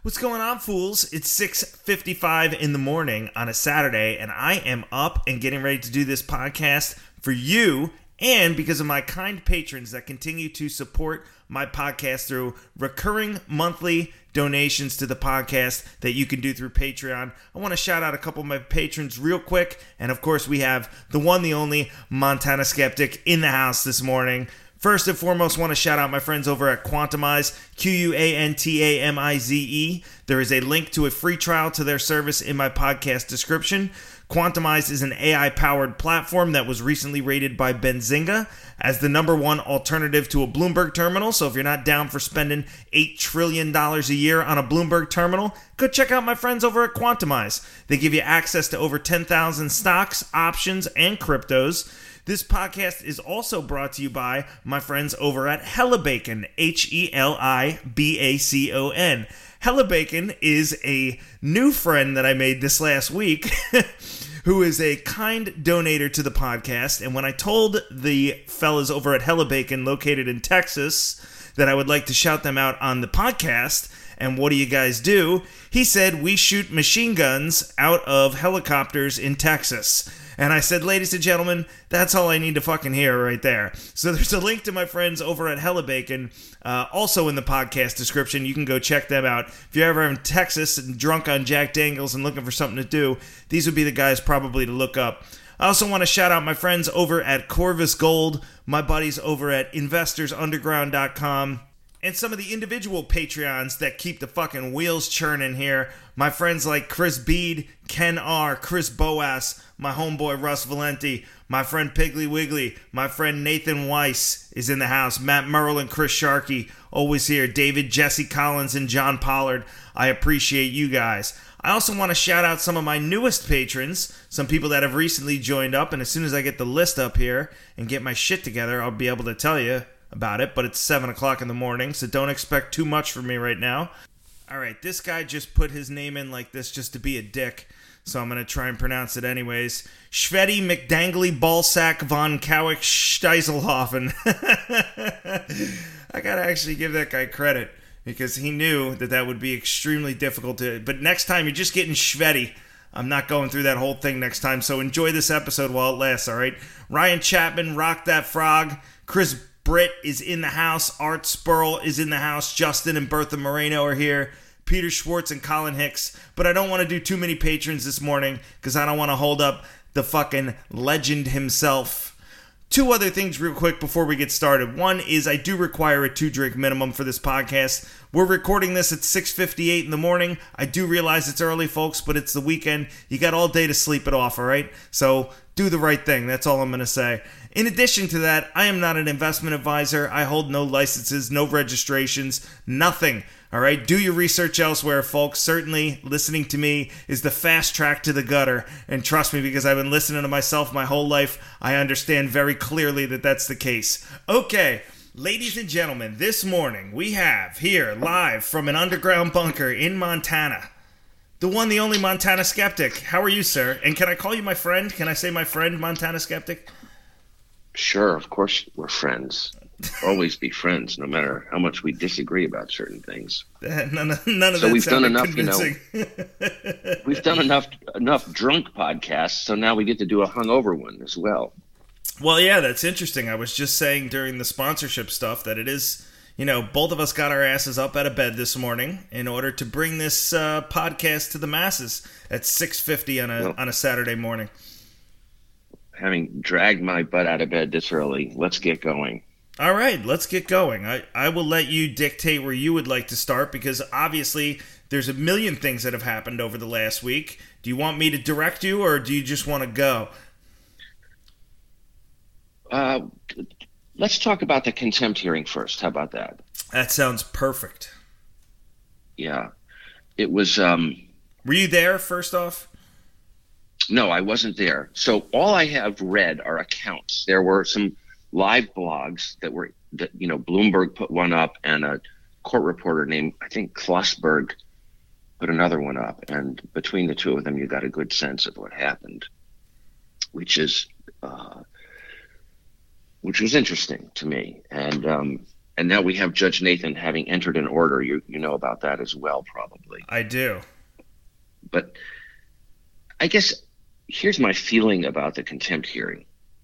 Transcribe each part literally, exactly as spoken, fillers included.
What's going on, fools? It's six fifty-five in the morning on a Saturday, and I am up and getting ready to do this podcast for you and because of my kind patrons that continue to support my podcast through recurring monthly donations to the podcast that you can do through Patreon. I want to shout out a couple of my patrons real quick, and of course we have the one, the only Montana Skeptic in the house this morning. First and foremost, want to shout out my friends over at Quantamize, Q U A N T A M I Z E. There is a link to a free trial to their service in my podcast description. Quantamize is an A I-powered platform that was recently rated by Benzinga as the number one alternative to a Bloomberg terminal. So if you're not down for spending eight trillion dollars a year on a Bloomberg terminal, go check out my friends over at Quantamize. They give you access to over ten thousand stocks, options, and cryptos. This podcast is also brought to you by my friends over at Helibacon, H E L I B A C O N. Helibacon is a new friend that I made this last week who is a kind donator to the podcast. And when I told the fellas over at Helibacon, located in Texas, that I would like to shout them out on the podcast, and what do you guys do? He said, we shoot machine guns out of helicopters in Texas. And I said, ladies and gentlemen, that's all I need to fucking hear right there. So there's a link to my friends over at Helibacon, uh, also in the podcast description. You can go check them out. If you're ever in Texas and drunk on Jack Daniels and looking for something to do, these would be the guys probably to look up. I also want to shout out my friends over at Corvus Gold, my buddies over at investors underground dot com, and some of the individual Patreons that keep the fucking wheels churning here. My friends like Chris Bede, Ken R., Chris Boas, my homeboy Russ Valenti, my friend Piggly Wiggly, my friend Nathan Weiss is in the house, Matt Merrill and Chris Sharkey, always here, David, Jesse Collins, and John Pollard. I appreciate you guys. I also want to shout out some of my newest patrons, some people that have recently joined up, and as soon as I get the list up here and get my shit together, I'll be able to tell you about it, but it's seven o'clock in the morning, so don't expect too much from me right now. Alright, this guy just put his name in like this just to be a dick, so I'm going to try and pronounce it anyways. Schvedi McDangly Ballsack von Kowick Steiselhofen. I gotta actually give that guy credit, because he knew that that would be extremely difficult to... But next time, you're just getting Schvedi. I'm not going through that whole thing next time, so enjoy this episode while it lasts, alright? Ryan Chapman, Rock That Frog. Chris Britt is in the house. Art Spurl is in the house. Justin and Bertha Moreno are here. Peter Schwartz and Colin Hicks. But I don't want to do too many patrons this morning because I don't want to hold up the fucking legend himself. Two other things real quick before we get started. One is I do require a two-drink minimum for this podcast. We're recording this at six fifty-eight in the morning. I do realize it's early, folks, but it's the weekend. You got all day to sleep it off, all right? So do the right thing. That's all I'm going to say. In addition to that, I am not an investment advisor. I hold no licenses, no registrations, nothing. All right, do your research elsewhere, folks. Certainly, listening to me is the fast track to the gutter. And trust me, because I've been listening to myself my whole life, I understand very clearly that that's the case. Okay, ladies and gentlemen, this morning we have here live from an underground bunker in Montana, the one, the only Montana Skeptic. How are you, sir? And can I call you my friend? Can I say my friend, Montana Skeptic? Sure, of course we're friends. Always be friends, no matter how much we disagree about certain things. none of, none of so that we've done enough, convincing. you know. We've done enough enough drunk podcasts, so now we get to do a hungover one as well. Well, yeah, that's interesting. I was just saying during the sponsorship stuff that it is, you know, both of us got our asses up out of bed this morning in order to bring this uh, podcast to the masses at six fifty on a well, on a Saturday morning. Having dragged my butt out of bed this early, let's get going. All right, let's get going. I, I will let you dictate where you would like to start because obviously there's a million things that have happened over the last week. Do you want me to direct you or do you just want to go? Uh, let's talk about the contempt hearing first. How about that? That sounds perfect. Yeah. It was... Um, Were you there, first off? No, I wasn't there. So all I have read are accounts. There were some live blogs that were, that, you know, Bloomberg put one up and a court reporter named, I think, Klossberg put another one up. And between the two of them, you got a good sense of what happened, which is, uh, which was interesting to me. And um, and now we have Judge Nathan having entered an order. You you know about that as well, probably. I do. But I guess here's my feeling about the contempt hearing.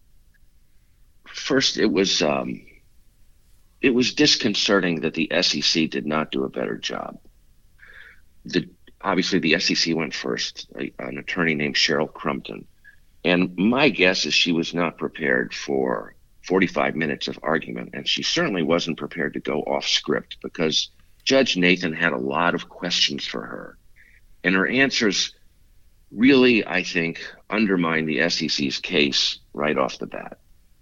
First, it was um, it was disconcerting that the S E C did not do a better job. The obviously the S E C went first, a, an attorney named Cheryl Crumpton, and my guess is she was not prepared for forty-five minutes of argument, and she certainly wasn't prepared to go off script because Judge Nathan had a lot of questions for her, and her answers really, I think, undermined the S E C's case right off the bat.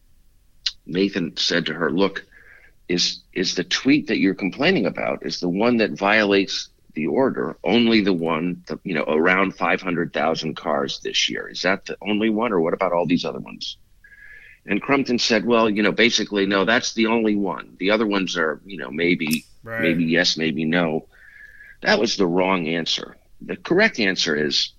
Nathan said to her, look, is is the tweet that you're complaining about, is the one that violates the order only the one, that, you know, around five hundred thousand cars this year? Is that the only one, or what about all these other ones? And Crumpton said, well, you know, basically, no, that's the only one. The other ones are, you know, maybe, right. maybe yes, maybe no. That was the wrong answer. The correct answer is,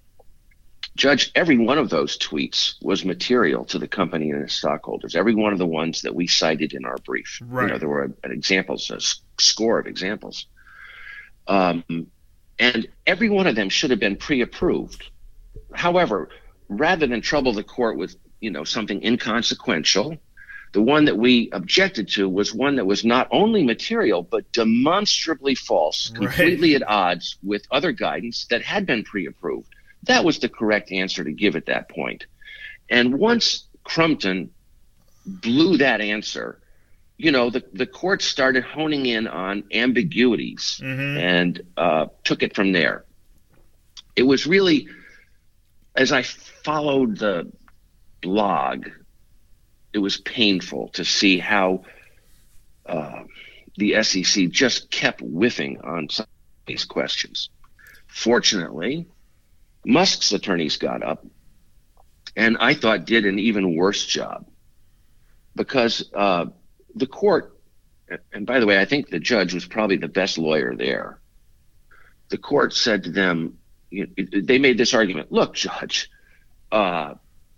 Judge, every one of those tweets was material to the company and its stockholders. Every one of the ones that we cited in our brief. Right. You know, there were examples, a score of examples. Um, and every one of them should have been pre-approved. However, rather than trouble the court with, you know, something inconsequential, the one that we objected to was one that was not only material, but demonstrably false, completely right. at odds with other guidance that had been pre-approved. That was the correct answer to give at that point. And once Crumpton blew that answer, you know, the, the court started honing in on ambiguities mm-hmm. and uh, took it from there. It was really, as I followed the blog, it was painful to see how uh, the S E C just kept whiffing on some of these questions. Fortunately, Musk's attorneys got up and I thought did an even worse job because uh, the court, and by the way, I think the judge was probably the best lawyer there. The court said to them, you know, they made this argument, look, Judge, uh,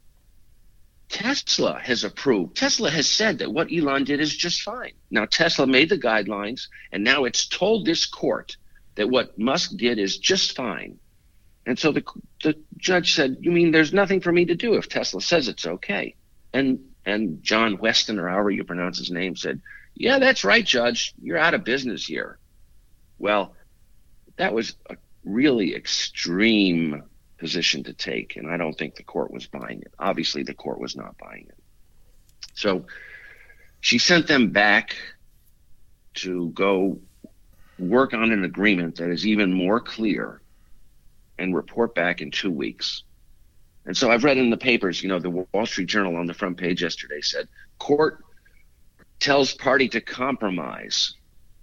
Tesla has approved. Tesla has said that what Elon did is just fine. Now, Tesla made the guidelines, and now it's told this court that what Musk did is just fine. And so the the judge said, you mean there's nothing for me to do if Tesla says it's okay? And and John Weston, or however you pronounce his name, said, yeah, that's right, Judge. You're out of business here. Well, that was a really extreme position to take, and I don't think the court was buying it. Obviously, the court was not buying it. So she sent them back to go work on an agreement that is even more clear and report back in two weeks. And so I've read in the papers, you know, the Wall Street Journal on the front page yesterday said, court tells party to compromise.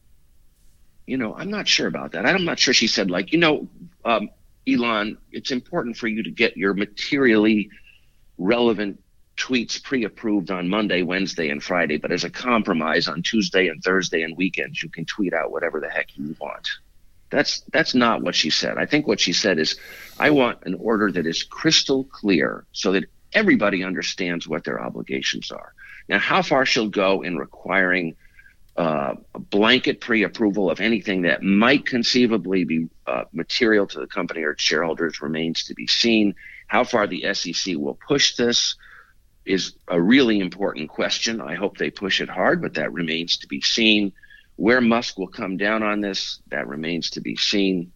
You know, I'm not sure about that. I'm not sure she said, like, you know, um, Elon, it's important for you to get your materially relevant tweets pre-approved on Monday, Wednesday, and Friday, but as a compromise on Tuesday and Thursday and weekends, you can tweet out whatever the heck you want. That's that's not what she said. I think what she said is, I want an order that is crystal clear so that everybody understands what their obligations are. Now, how far she'll go in requiring uh, a blanket pre-approval of anything that might conceivably be uh, material to the company or its shareholders remains to be seen. How far the S E C will push this is a really important question. I hope they push it hard, but that remains to be seen. Where Musk will come down on this, that remains to be seen.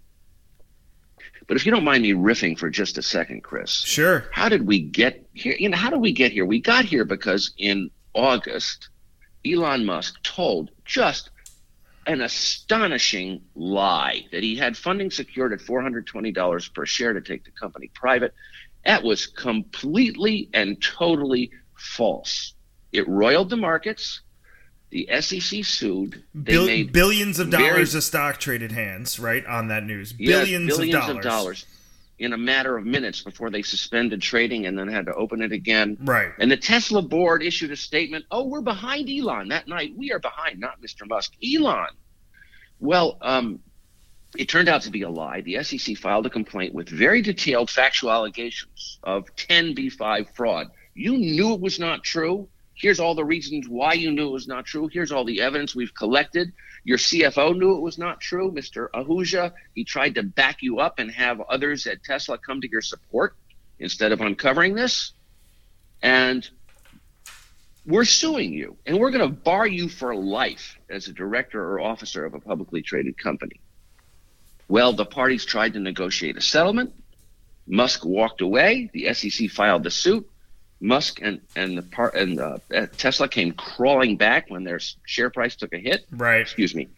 But if you don't mind me riffing for just a second, Chris. Sure. How did we get here? You know, how did we get here? We got here because in August, Elon Musk told just an astonishing lie that he had funding secured at four hundred twenty dollars per share to take the company private. That was completely and totally false. It roiled the markets. The S E C sued. They Bill, made billions of dollars very, of stock traded hands, right, on that news. Yes, Billions, billions of dollars. of dollars in a matter of minutes before they suspended trading and then had to open it again. Right. And the Tesla board issued a statement, oh, we're behind Elon that night. We are behind, not Mister Musk, Elon. Well, um, it turned out to be a lie. The S E C filed a complaint with very detailed factual allegations of ten B five fraud. You knew it was not true. Here's all the reasons why you knew it was not true. Here's all the evidence we've collected. Your C F O knew it was not true, Mister Ahuja. He tried to back you up and have others at Tesla come to your support instead of uncovering this. And we're suing you, and we're going to bar you for life as a director or officer of a publicly traded company. Well, the parties tried to negotiate a settlement. Musk walked away. The S E C filed the suit. Musk and and the part and uh, Tesla came crawling back when their share price took a hit. Right. Excuse me.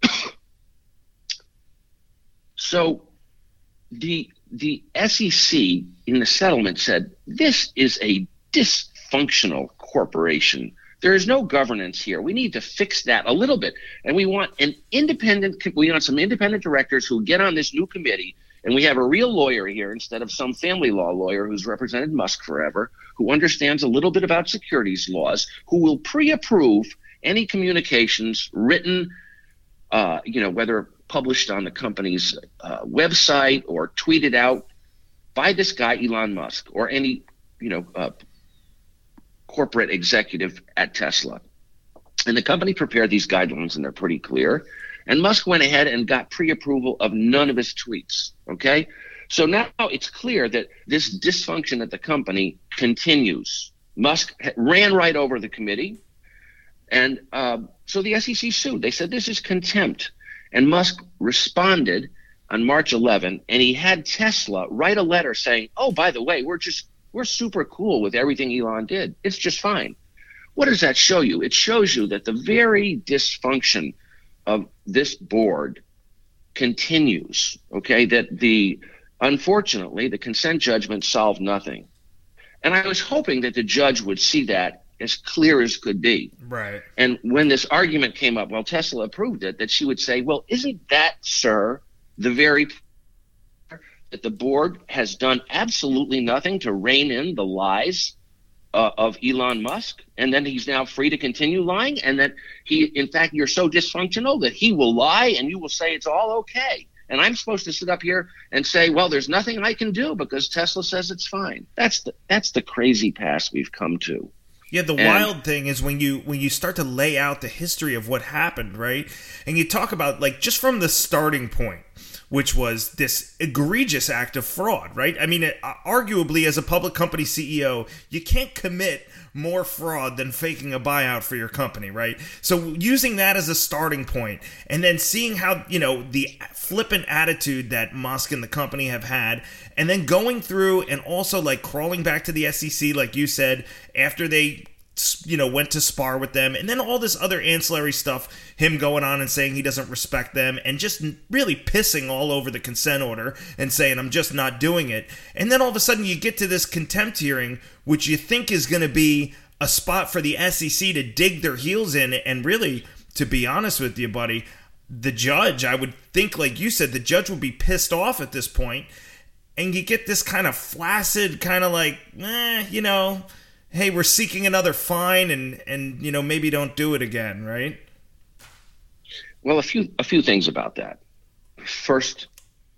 So the the S E C in the settlement said this is a dysfunctional corporation. There is no governance here. We need to fix that a little bit, and we want an independent. We want some independent directors who get on this new committee. And we have a real lawyer here instead of some family law lawyer who's represented Musk forever, who understands a little bit about securities laws, who will pre-approve any communications written, uh, you know, whether published on the company's uh, website or tweeted out by this guy, Elon Musk, or any, you know, uh, corporate executive at Tesla. And the company prepared these guidelines, and they're pretty clear. And Musk went ahead and got pre-approval of none of his tweets, okay? So now it's clear that this dysfunction at the company continues. Musk ran right over the committee, and uh, so the S E C sued. They said this is contempt. And Musk responded on March eleventh, and he had Tesla write a letter saying, oh, by the way, we're just we're super cool with everything Elon did. It's just fine. What does that show you? It shows you that the very dysfunction of this board continues, okay, that the unfortunately the consent judgment solved nothing. And I was hoping that the judge would see that as clear as could be. Right. And when this argument came up, well, Tesla approved it, that she would say, well, isn't that, sir, the very that the board has done absolutely nothing to rein in the lies Uh, of Elon Musk, and then he's now free to continue lying, and that he, in fact, you're so dysfunctional that he will lie and you will say it's all okay. And I'm supposed to sit up here and say, well, there's nothing I can do because Tesla says it's fine. That's the that's the crazy pass we've come to. Yeah, the and, wild thing is when you when you start to lay out the history of what happened, right? And you talk about, like, just from the starting point, which was this egregious act of fraud, right? I mean, it, arguably, as a public company C E O, you can't commit more fraud than faking a buyout for your company, right? So using that as a starting point, and then seeing how, you know, the flippant attitude that Musk and the company have had, and then going through and also, like, crawling back to the S E C, like you said, after they, you know, went to spar with them, and then all this other ancillary stuff, him going on and saying he doesn't respect them, and just really pissing all over the consent order and saying, I'm just not doing it. And then all of a sudden you get to this contempt hearing, which you think is going to be a spot for the S E C to dig their heels in. And really, to be honest with you, buddy, the judge, I would think, like you said, the judge would be pissed off at this point, and you get this kind of flaccid, kind of like, eh, you know, hey, we're seeking another fine, and, and you know, maybe don't do it again, right? Well, a few a few things about that. First,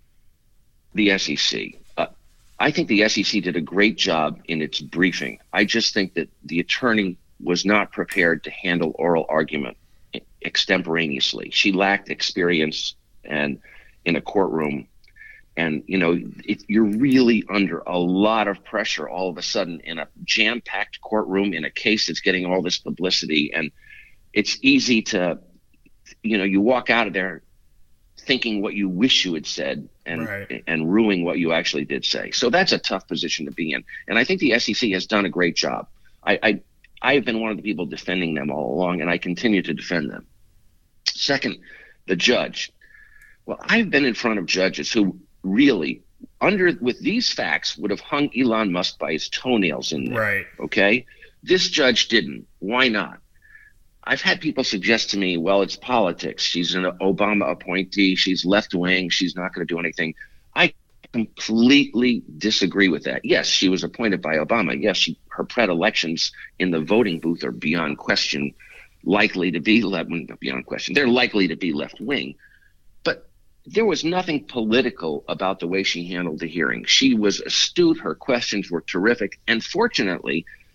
the S E C. Uh, I think the S E C did a great job in its briefing. I just think that the attorney was not prepared to handle oral argument extemporaneously. She lacked experience and in a courtroom. And, you know, it, you're really under a lot of pressure all of a sudden in a jam-packed courtroom in a case that's getting all this publicity. And it's easy to, you know, you walk out of there thinking what you wish you had said and right. and ruining what you actually did say. So that's a tough position to be in. And I think the S E C has done a great job. I, I, I've been one of the people defending them all along, and I continue to defend them. Second, the judge. Well, I've been in front of judges who really, under with these facts, would have hung Elon Musk by his toenails in there. Right. Okay? This judge didn't. Why not? I've had people suggest to me, well, it's politics. She's an Obama appointee. She's left-wing. She's not going to do anything. I completely disagree with that. Yes, she was appointed by Obama. Yes, she, her predilections in the voting booth are beyond question, likely to be left, beyond question. They're likely to be left-wing. But there was nothing political about the way she handled the hearing. She was astute. Her questions were terrific. And fortunately,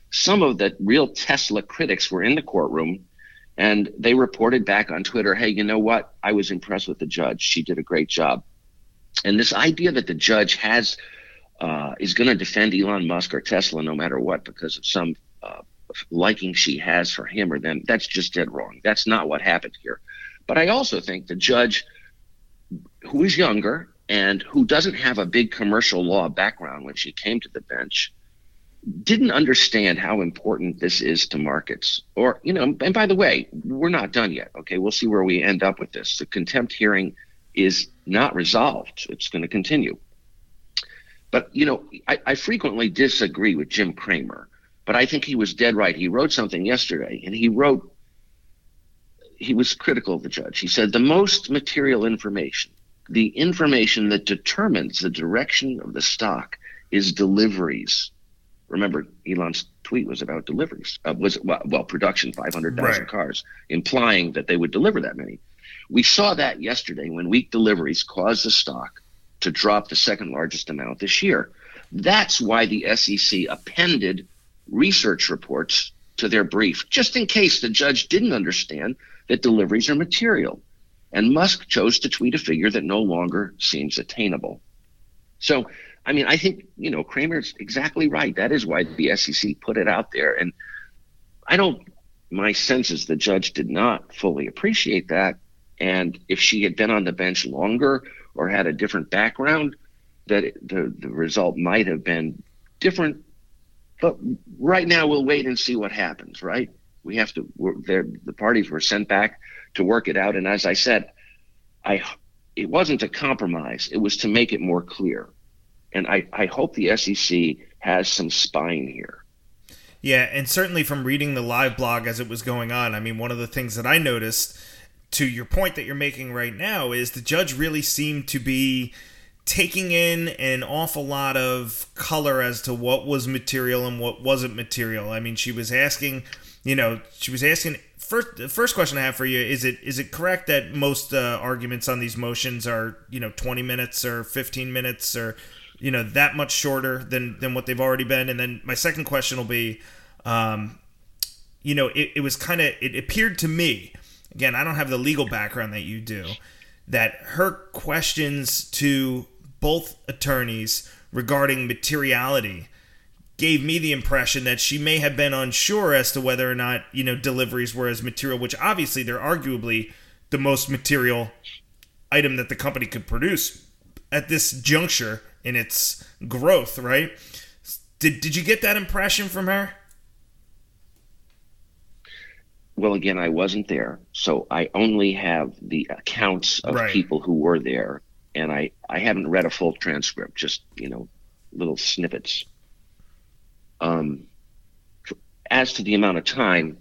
some of the real Tesla critics were in the courtroom, and they reported back on Twitter, hey, you know what? I was impressed with the judge. She did a great job. And this idea that the judge has uh, is going to defend Elon Musk or Tesla no matter what because of some uh, liking she has for him or them, that's just dead wrong. That's not what happened here. But I also think the judge, who is younger and who doesn't have a big commercial law background when she came to the bench, didn't understand how important this is to markets. Or, you know, and by the way, we're not done yet. Okay, we'll see where we end up with this. The contempt hearing is not resolved. It's going to continue. But, you know, I, I frequently disagree with Jim Cramer, but I think he was dead right. He wrote something yesterday, and he wrote, he was critical of the judge. He said, the most material information, the information that determines the direction of the stock is deliveries. Remember, Elon's tweet was about deliveries, uh, was well, well, production, five hundred thousand right. cars, implying that they would deliver that many. We saw that yesterday when weak deliveries caused the stock to drop the second largest amount this year. That's why the S E C appended research reports to their brief, just in case the judge didn't understand that deliveries are material. And Musk chose to tweet a figure that no longer seems attainable. So, I mean, I think, you know, Cramer's exactly right. That is why the S E C put it out there. And I don't, my sense is the judge did not fully appreciate that. And if she had been on the bench longer or had a different background, that it, the, the result might have been different. But right now we'll wait and see what happens, right? We have to, we're, the parties were sent back to work it out. And as I said, I it wasn't a compromise. It was to make it more clear. And I, I hope the S E C has some spine here. Yeah, and certainly from reading the live blog as it was going on, I mean, one of the things that I noticed, to your point that you're making right now, is the judge really seemed to be taking in an awful lot of color as to what was material and what wasn't material. I mean, she was asking, you know, she was asking, first, the first question I have for you, is it is it correct that most uh, arguments on these motions are, you know, twenty minutes or fifteen minutes or, you know, that much shorter than, than what they've already been? And then my second question will be, um, you know, it, it was kind of, it appeared to me, again, I don't have the legal background that you do, that her questions to both attorneys regarding materiality gave me the impression that she may have been unsure as to whether or not, you know, deliveries were as material, which obviously they're arguably the most material item that the company could produce at this juncture in its growth, right? Did did you get that impression from her? Well, again, I wasn't there, so I only have the accounts of right. people who were there, and I, I haven't read a full transcript, just, you know, little snippets. Um, as to the amount of time,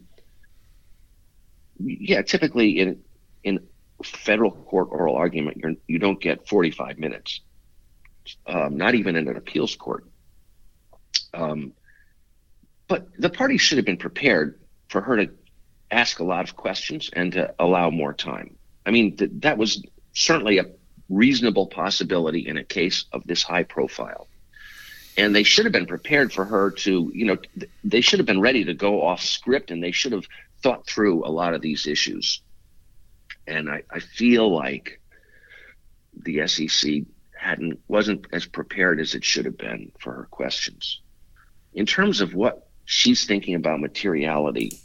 yeah, typically in in federal court oral argument, you're, you don't get forty-five minutes, um, not even in an appeals court. Um, but the parties should have been prepared for her to ask a lot of questions and to allow more time. I mean, th- that was certainly a reasonable possibility in a case of this high profile. And they should have been prepared for her to, you know, th- they should have been ready to go off script, and they should have thought through a lot of these issues. And I, I feel like the S E C hadn't wasn't as prepared as it should have been for her questions. In terms of what she's thinking about materiality,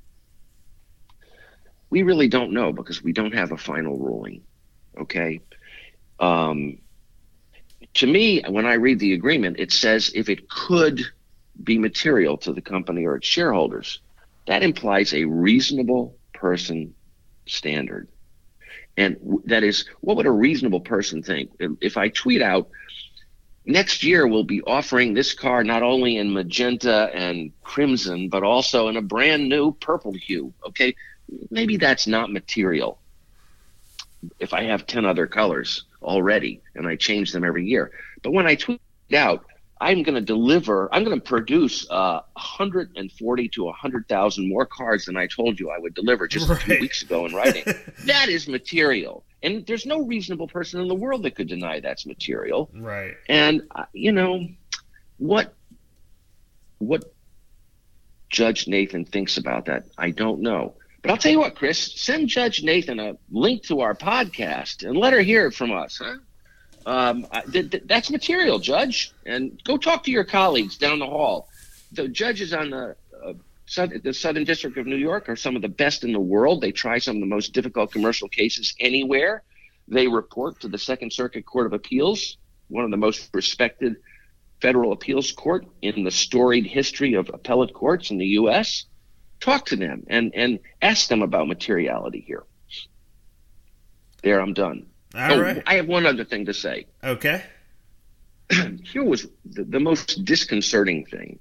we really don't know because we don't have a final ruling, okay? Um, to me, when I read the agreement, it says if it could be material to the company or its shareholders, that implies a reasonable person standard. And w- that is, what would a reasonable person think? If I tweet out, next year we'll be offering this car not only in magenta and crimson, but also in a brand new purple hue, okay? Maybe that's not material if I have ten other colors already and I change them every year. But when I tweet out, I'm going to deliver, I'm going to produce uh, one hundred forty to one hundred thousand more cars than I told you I would deliver just right. a few weeks ago in writing. That is material. And there's no reasonable person in the world that could deny that's material. Right. And, uh, you know, what, what Judge Nathan thinks about that. I don't know. But I'll tell you what, Chris, send Judge Nathan a link to our podcast and let her hear it from us, huh? Um, I, th- th- that's material, Judge. And go talk to your colleagues down the hall. The judges on the, uh, South- the Southern District of New York are some of the best in the world. They try some of the most difficult commercial cases anywhere. They report to the Second Circuit Court of Appeals, one of the most respected federal appeals court in the storied history of appellate courts in the U S. Talk to them and, and ask them about materiality here. There, I'm done. All oh, right. I have one other thing to say. Okay. Here was the, the most disconcerting thing.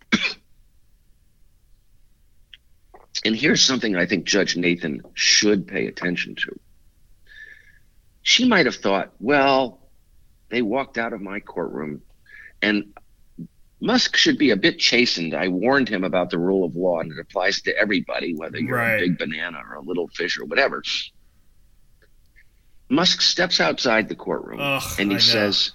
And here's something I think Judge Nathan should pay attention to. She might have thought, well, they walked out of my courtroom, and Musk should be a bit chastened. I warned him about the rule of law, and it applies to everybody, whether you're right. a big banana or a little fish or whatever. Musk steps outside the courtroom, Ugh, and he I says,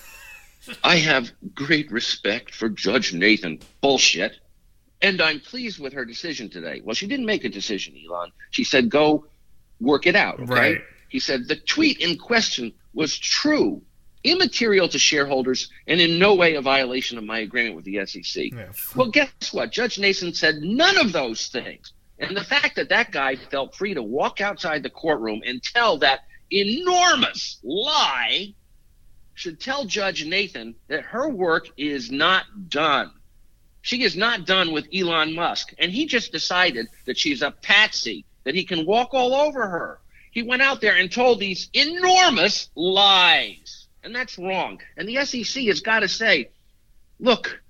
I have great respect for Judge Nathan. Bullshit. And I'm pleased with her decision today. Well, she didn't make a decision, Elon. She said, go work it out. Okay? Right. He said, the tweet in question was true, immaterial to shareholders, and in no way a violation of my agreement with the S E C. Yeah. Well, guess what? Judge Nathan said none of those things. And the fact that that guy felt free to walk outside the courtroom and tell that enormous lie should tell Judge Nathan that her work is not done. She is not done with Elon Musk. And he just decided that she's a patsy, that he can walk all over her. He went out there and told these enormous lies. And that's wrong. And the S E C has got to say, look,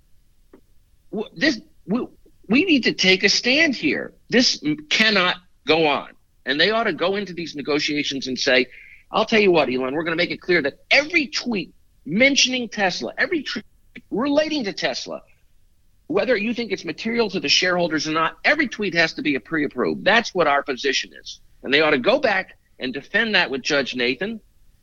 this we, we need to take a stand here. This cannot go on. And they ought to go into these negotiations and say, I'll tell you what, Elon, we're going to make it clear that every tweet mentioning Tesla, every tweet relating to Tesla, whether you think it's material to the shareholders or not, every tweet has to be a pre-approved. That's what our position is. And they ought to go back and defend that with Judge Nathan,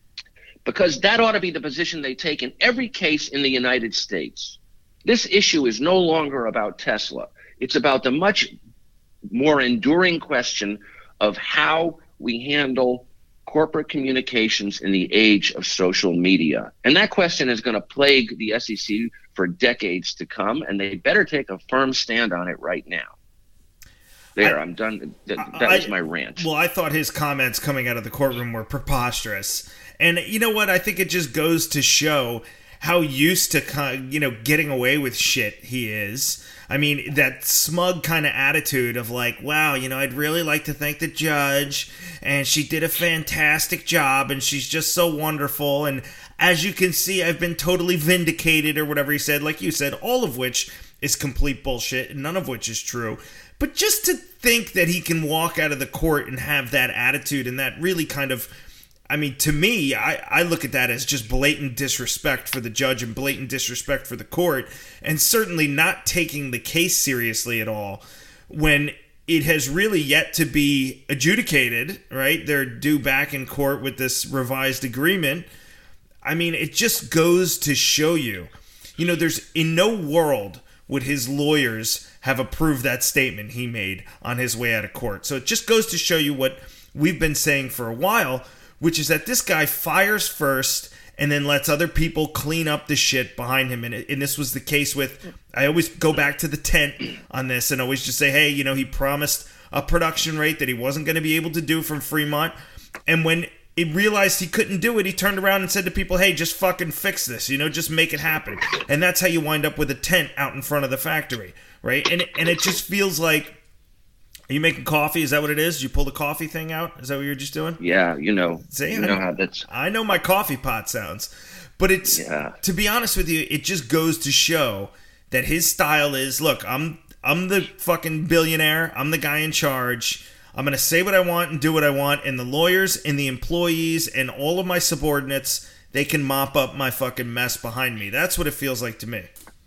because that ought to be the position they take in every case in the United States. This issue is no longer about Tesla. It's about the much more enduring question of how we handle corporate communications in the age of social media. And that question is going to plague the S E C for decades to come, and they better take a firm stand on it right now. There, I, I'm done. That, that I, was my rant. Well, I thought his comments coming out of the courtroom were preposterous. And you know what? I think it just goes to show how used to, you know, getting away with shit he is. I mean, that smug kind of attitude of like, wow, you know, I'd really like to thank the judge, and she did a fantastic job, and she's just so wonderful. And as you can see, I've been totally vindicated, or whatever he said, like you said, all of which is complete bullshit, and none of which is true. But just to think that he can walk out of the court and have that attitude and that really kind of, I mean, to me, I, I look at that as just blatant disrespect for the judge and blatant disrespect for the court, and certainly not taking the case seriously at all when it has really yet to be adjudicated, right? They're due back in court with this revised agreement. I mean, it just goes to show you, you know, there's in no world would his lawyers have approved that statement he made on his way out of court. So it just goes to show you what we've been saying for a while, which is that this guy fires first and then lets other people clean up the shit behind him. And, it, and this was the case with, I always go back to the tent on this and always just say, hey, you know, he promised a production rate that he wasn't going to be able to do from Fremont. And when he realized he couldn't do it, he turned around and said to people, hey, just fucking fix this, you know, just make it happen. And that's how you wind up with a tent out in front of the factory, right? And, and it just feels like, are you making coffee? Is that what it is? Did you pull the coffee thing out? Is that what you're just doing? Yeah, you know. See, you know how that's... I know my coffee pot sounds. But it's, yeah. To be honest with you, it just goes to show that his style is, look, I'm I'm the fucking billionaire. I'm the guy in charge. I'm going to say what I want and do what I want. And the lawyers and the employees and all of my subordinates, they can mop up my fucking mess behind me. That's what it feels like to me.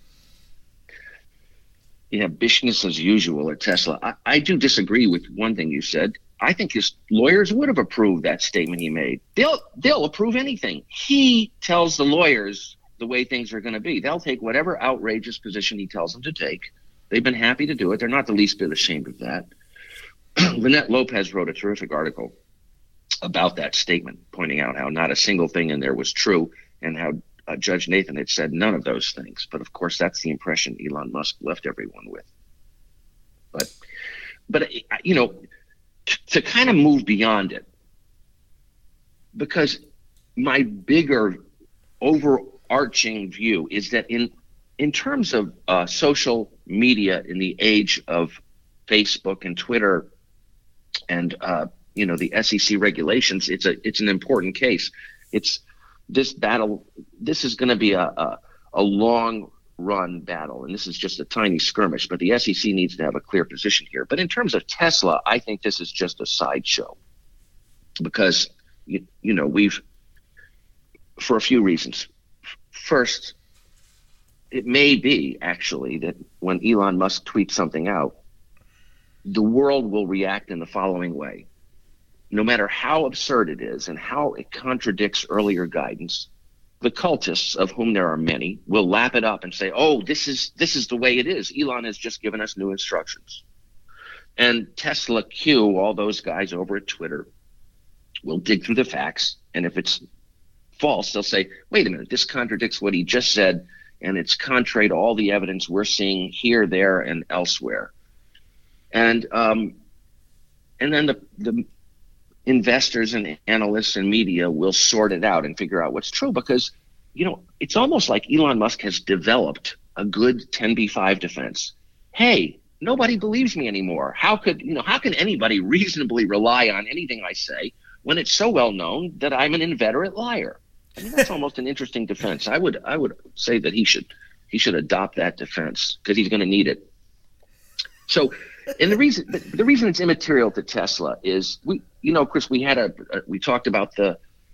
Yeah, business as usual at Tesla. I, I do disagree with one thing you said. I think his lawyers would have approved that statement he made. They'll they'll approve anything. He tells the lawyers the way things are going to be. They'll take whatever outrageous position he tells them to take, They've been happy to do it. They're not the least bit ashamed of that. Lynette Lopez wrote a terrific article about that statement, pointing out how not a single thing in there was true and how uh, Judge Nathan had said none of those things. But of course, that's the impression Elon Musk left everyone with. But, but you know, t- to kind of move beyond it, because my bigger overarching view is that in in terms of uh, social media in the age of Facebook and Twitter and uh, you know the S E C regulations, it's a it's an important case. It's this battle. This is going to be a, a a long run battle, and this is just a tiny skirmish. But the S E C needs to have a clear position here. But in terms of Tesla, I think this is just a sideshow because you, you know we've for a few reasons. First, it may be actually that when Elon Musk tweets something out, the world will react in the following way. No matter how absurd it is and how it contradicts earlier guidance, the cultists, of whom there are many, will lap it up and say, oh, this is this is the way it is. Elon has just given us new instructions. And Tesla Q, all those guys over at Twitter, will dig through the facts, and if it's false, they'll say, wait a minute, this contradicts what he just said, and it's contrary to all the evidence we're seeing here, there, and elsewhere. And um, and then the, the investors and analysts and media will sort it out and figure out what's true because, you know, it's almost like Elon Musk has developed a good ten B five defense. Hey, nobody believes me anymore. How could, you know, how can anybody reasonably rely on anything I say when it's so well known that I'm an inveterate liar? I mean, that's almost an interesting defense. I would I would say that he should he should adopt that defense because he's going to need it. So, and the reason the reason it's immaterial to Tesla is we you know, Chris, we had a, a we talked about the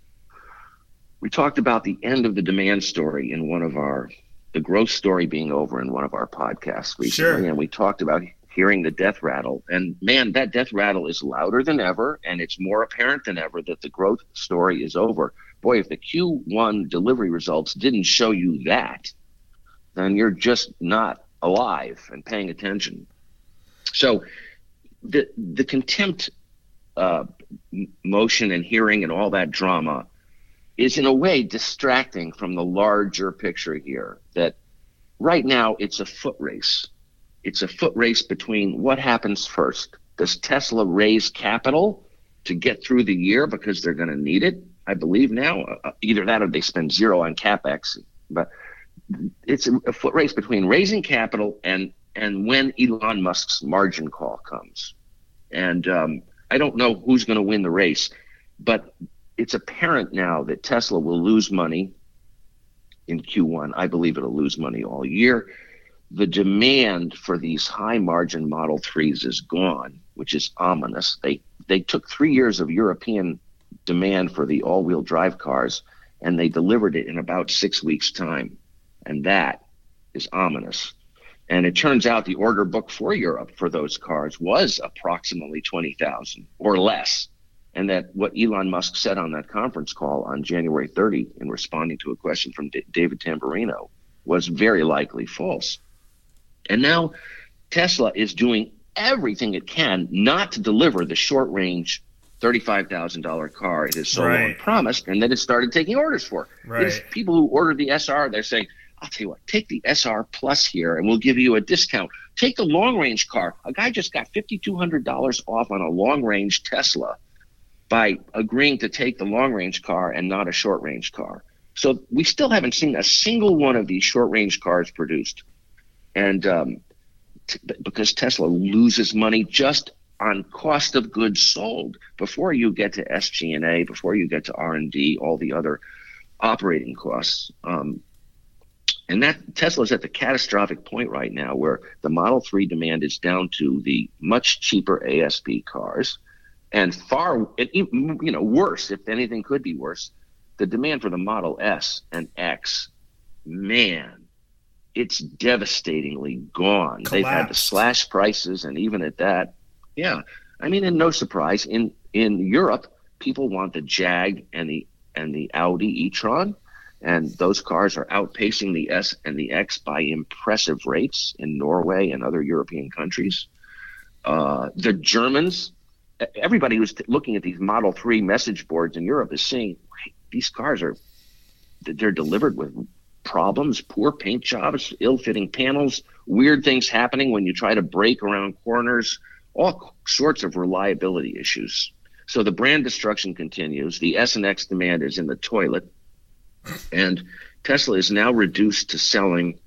we talked about the end of the demand story in one of our the growth story being over in one of our podcasts recently, sure. And we talked about hearing the death rattle, and man, that death rattle is louder than ever, and it's more apparent than ever that the growth story is over. Boy, if the Q one delivery results didn't show you that, then you're just not alive and paying attention. So the the contempt uh, motion and hearing and all that drama is in a way distracting from the larger picture here, that right now it's a foot race. It's a foot race between what happens first. Does Tesla raise capital to get through the year because they're going to need it? I believe now, uh, either that or they spend zero on CapEx. But it's a, a foot race between raising capital and and when Elon Musk's margin call comes. And um, I don't know who's going to win the race, but it's apparent now that Tesla will lose money in Q one. I believe it'll lose money all year. The demand for these high margin Model threes is gone, which is ominous. They they took three years of European demand for the all-wheel drive cars, and they delivered it in about six weeks' time. And that is ominous. And it turns out the order book for Europe for those cars was approximately twenty thousand or less. And that what Elon Musk said on that conference call on January thirtieth in responding to a question from D- David Tamburino was very likely false. And now Tesla is doing everything it can not to deliver the short-range thirty-five thousand dollars car it has so right. long promised, and that it started taking orders for. Right. There's people who ordered the S R, they're saying, I'll tell you what, take the S R Plus here and we'll give you a discount. Take the long-range car. A guy just got five thousand two hundred dollars off on a long-range Tesla by agreeing to take the long-range car and not a short-range car. So we still haven't seen a single one of these short-range cars produced. And um, t- because Tesla loses money just on cost of goods sold before you get to S G and A, before you get to R and D, all the other operating costs. Um, and that Tesla's at the catastrophic point right now where the Model three demand is down to the much cheaper A S P cars, and far, you know, worse, if anything could be worse, the demand for the Model S and X, man, it's devastatingly gone. Collapsed. They've had to slash prices, and even at that, yeah. I mean, and no surprise, in in Europe, people want the Jag and the and the Audi e-tron, And those cars are outpacing the S and the X by impressive rates in Norway and other European countries. Uh, the Germans, everybody who's looking at these Model three message boards in Europe is saying, these cars are, they're delivered with problems, poor paint jobs, ill-fitting panels, weird things happening when you try to brake around corners, all sorts of reliability issues. So the brand destruction continues. The S and X demand is in the toilet. And Tesla is now reduced to selling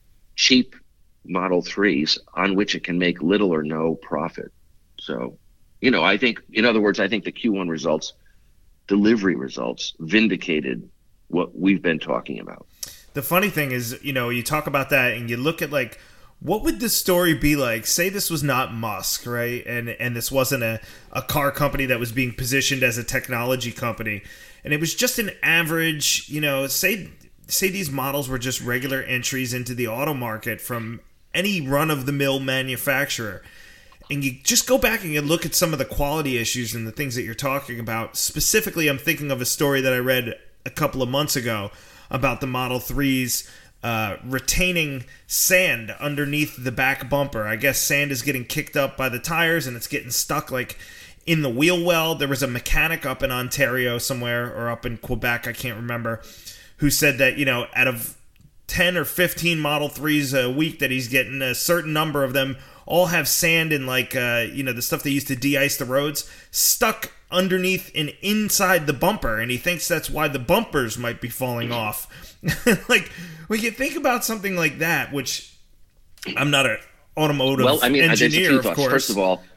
cheap Model threes on which it can make little or no profit. So, you know, I think, in other words, I think the Q one results, delivery results, vindicated what we've been talking about. The funny thing is, you know, you talk about that and you look at, like, what would this story be like? Say this was not Musk, right? And and this wasn't a, a car company that was being positioned as a technology company. And it was just an average, you know, say say these models were just regular entries into the auto market from any run-of-the-mill manufacturer. And you just go back and you look at some of the quality issues and the things that you're talking about. Specifically, I'm thinking of a story that I read a couple of months ago about the Model threes uh, retaining sand underneath the back bumper. I guess sand is getting kicked up by the tires and it's getting stuck like in the wheel well. There was a mechanic up in Ontario somewhere, or up in Quebec, I can't remember, who said that, you know, out of ten or fifteen Model threes a week that he's getting, a certain number of them all have sand and, like, uh, you know, the stuff they used to de-ice the roads stuck underneath and inside the bumper, and he thinks that's why the bumpers might be falling off. Like, when you think about something like that, which I'm not an automotive well, I mean, engineer, there's a few of thoughts. course. First of all,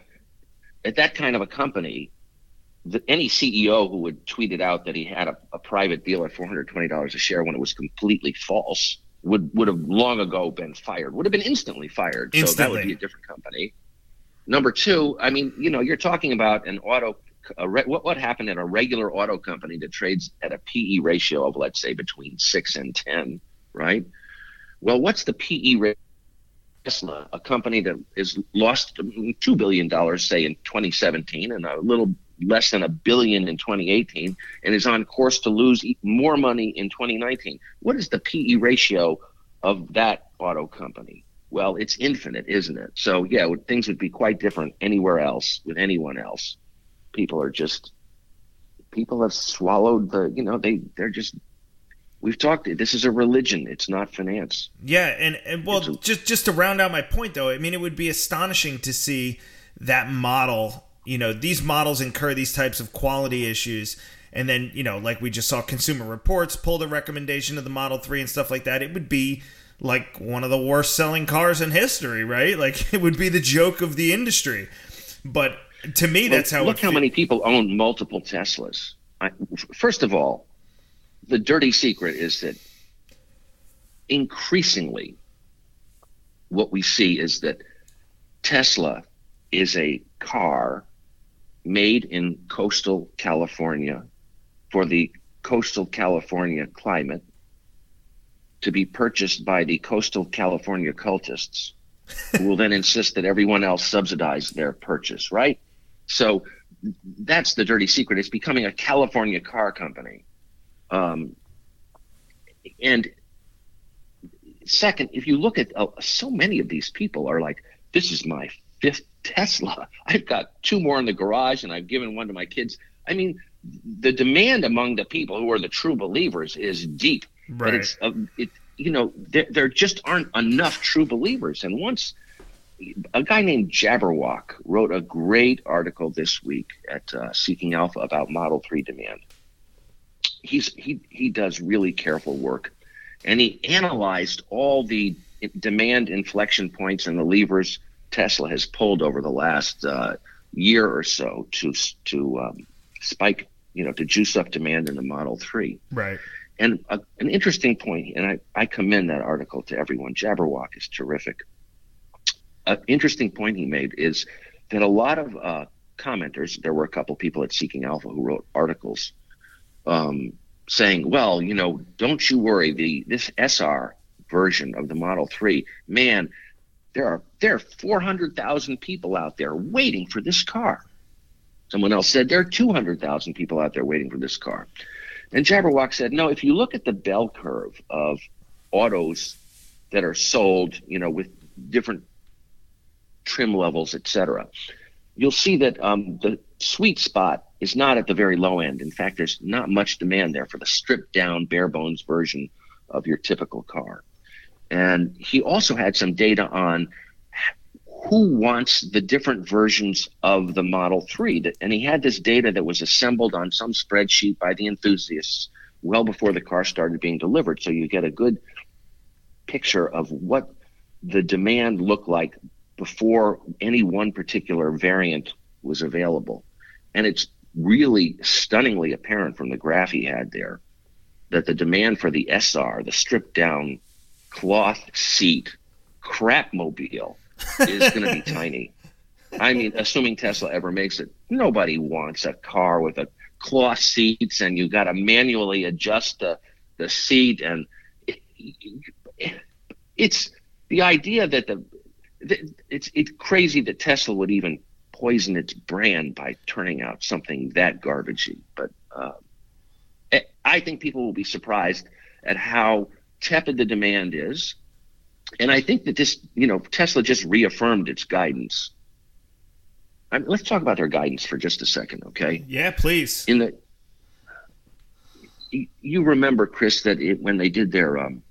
at that kind of a company, the, any C E O who would tweet it out that he had a, a private deal at four hundred twenty dollars a share when it was completely false would would have long ago been fired, would have been instantly fired. Instantly. So that would be a different company. Number two, I mean, you know, you're talking about an auto, a re, what, what happened at a regular auto company that trades at a P E ratio of, let's say, between six and ten, right? Well, what's the P E ratio? Tesla, a company that has lost two billion dollars, say, in twenty seventeen and a little less than a billion in twenty eighteen, and is on course to lose more money in twenty nineteen. What is the P E ratio of that auto company? Well, it's infinite, isn't it? So, yeah, things would be quite different anywhere else with anyone else. People are just, people have swallowed the, you know, they, they're just, we've talked, this is a religion. It's not finance. Yeah, and, and well, a, just, just to round out my point, though, I mean, it would be astonishing to see that model, you know, these models incur these types of quality issues. And then, you know, like we just saw Consumer Reports pull the recommendation of the Model three and stuff like that. It would be like one of the worst selling cars in history, right? Like, it would be the joke of the industry. But to me, well, that's how look it how fe- many people own multiple Teslas. I, first of all, the dirty secret is that increasingly what we see is that Tesla is a car made in coastal California for the coastal California climate, to be purchased by the coastal California cultists who will then insist that everyone else subsidize their purchase, right? So that's the dirty secret. It's becoming a California car company. Um, and second, if you look at uh, so many of these people are like, this is my fifth Tesla. I've got two more in the garage and I've given one to my kids. I mean, the demand among the people who are the true believers is deep. Right. But it's, uh, it, you know, there, there just aren't enough true believers. And once a guy named Jabberwock wrote a great article this week at uh, Seeking Alpha about Model three demand. He's he he does really careful work, and he analyzed all the demand inflection points and the levers Tesla has pulled over the last uh, year or so to to um, spike, you know, to juice up demand in the Model three. Right. And a, an interesting point, and I, I commend that article to everyone. Jabberwock is terrific. An interesting point he made is that a lot of uh, commenters, there were a couple people at Seeking Alpha who wrote articles um, saying, well, you know, don't you worry, the this S R version of the Model three, man, there are there are four hundred thousand people out there waiting for this car. Someone else said there are two hundred thousand people out there waiting for this car. And Jabberwock said, no, if you look at the bell curve of autos that are sold, you know, with different trim levels, et cetera, you'll see that um, the sweet spot is not at the very low end. In fact, there's not much demand there for the stripped down, bare bones version of your typical car. And he also had some data on who wants the different versions of the Model three. And he had this data that was assembled on some spreadsheet by the enthusiasts well before the car started being delivered. So you get a good picture of what the demand looked like before any one particular variant was available. And it's really stunningly apparent from the graph he had there that the demand for the S R, the stripped down cloth seat crapmobile, is going to be tiny. I mean, assuming Tesla ever makes it, nobody wants a car with a cloth seats and you got to manually adjust the, the seat. And it, it's the idea that the, the it's it's crazy that Tesla would even poison its brand by turning out something that garbagey. But uh, I think people will be surprised at how tepid the demand is. And I think that this, you know, Tesla just reaffirmed its guidance. I mean, let's talk about their guidance for just a second, okay? Yeah, please. In the, you remember, Chris, that it, when they did their um,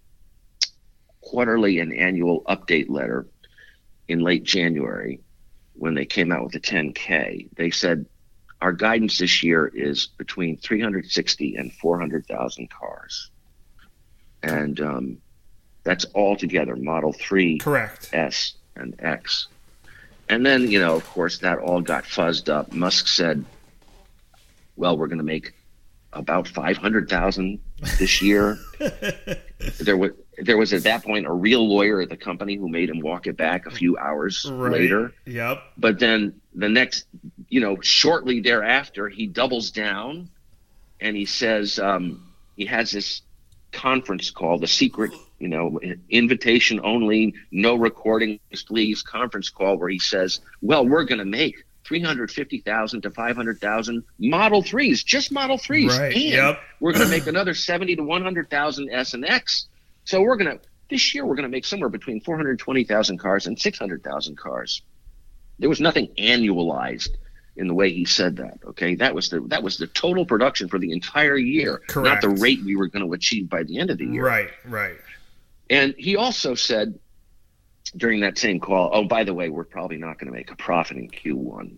quarterly and annual update letter in late January, when they came out with the ten K, they said our guidance this year is between three hundred sixty and four hundred thousand cars. And um, that's all together, Model three, correct, S, and X. And then, you know, of course, that all got fuzzed up. Musk said, well, we're going to make about five hundred thousand this year. there was there was at that point a real lawyer at the company who made him walk it back a few hours right. later. Yep. But then the next, you know, shortly thereafter, he doubles down and he says um, he has this conference call, the secret, you know, invitation only, no recordings, please, conference call where he says, well, we're going to make three hundred fifty thousand to five hundred thousand Model threes, just Model threes. Right. And yep. we're going to make another seventy to one hundred thousand S and X. So we're going to, this year, we're going to make somewhere between four hundred twenty thousand cars and six hundred thousand cars. There was nothing annualized in the way he said that. Okay. That was the, that was the total production for the entire year, correct, not the rate we were going to achieve by the end of the year. Right. Right. And he also said during that same call, oh, by the way, we're probably not going to make a profit in Q one.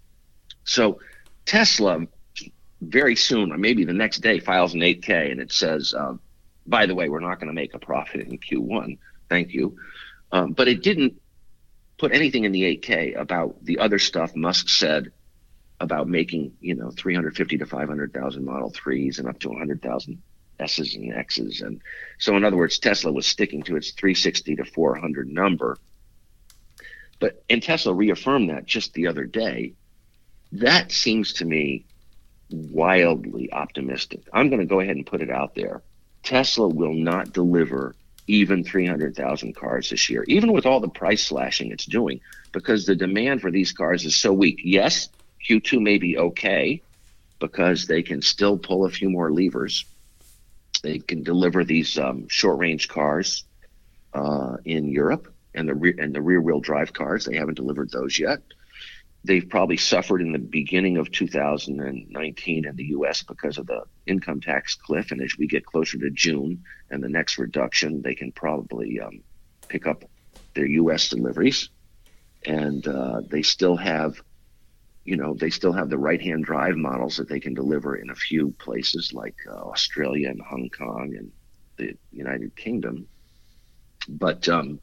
So Tesla very soon, or maybe the next day, files an eight K and it says, um, by the way, we're not going to make a profit in Q one. Thank you. Um, but it didn't put anything in the eight K about the other stuff Musk said about making, you know, three hundred fifty to five hundred thousand Model threes and up to one hundred thousand S's and X's. And so in other words, Tesla was sticking to its three sixty to four hundred number. But, and Tesla reaffirmed that just the other day. That seems to me wildly optimistic. I'm going to go ahead and put it out there. Tesla will not deliver even three hundred thousand cars this year, even with all the price slashing it's doing, because the demand for these cars is so weak. Yes, Q two may be okay because they can still pull a few more levers. They can deliver these um, short-range cars uh, in Europe, and the re- and the rear-wheel drive cars. They haven't delivered those yet. They've probably suffered in the beginning of two thousand nineteen in the U S because of the income tax cliff, and as we get closer to June and the next reduction, they can probably um, pick up their U S deliveries. And uh, they still have, you know, they still have the right-hand drive models that they can deliver in a few places like uh, Australia and Hong Kong and the United Kingdom. But um,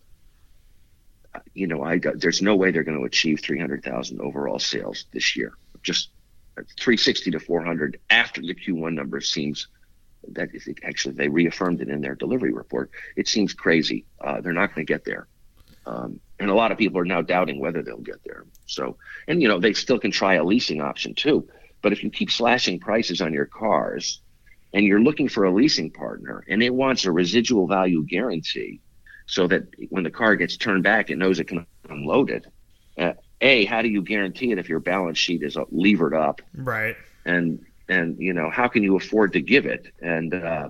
you know, I there's no way they're going to achieve three hundred thousand overall sales this year. Just three sixty to four hundred after the Q one number seems that is actually they reaffirmed it in their delivery report. It seems crazy. Uh, they're not going to get there. Um, and a lot of people are now doubting whether they'll get there. So, and you know, they still can try a leasing option too. But if you keep slashing prices on your cars and you're looking for a leasing partner and it wants a residual value guarantee, so that when the car gets turned back, it knows it can unload it. Uh, A, how do you guarantee it if your balance sheet is levered up? Right. And and you know, how can you afford to give it? And uh,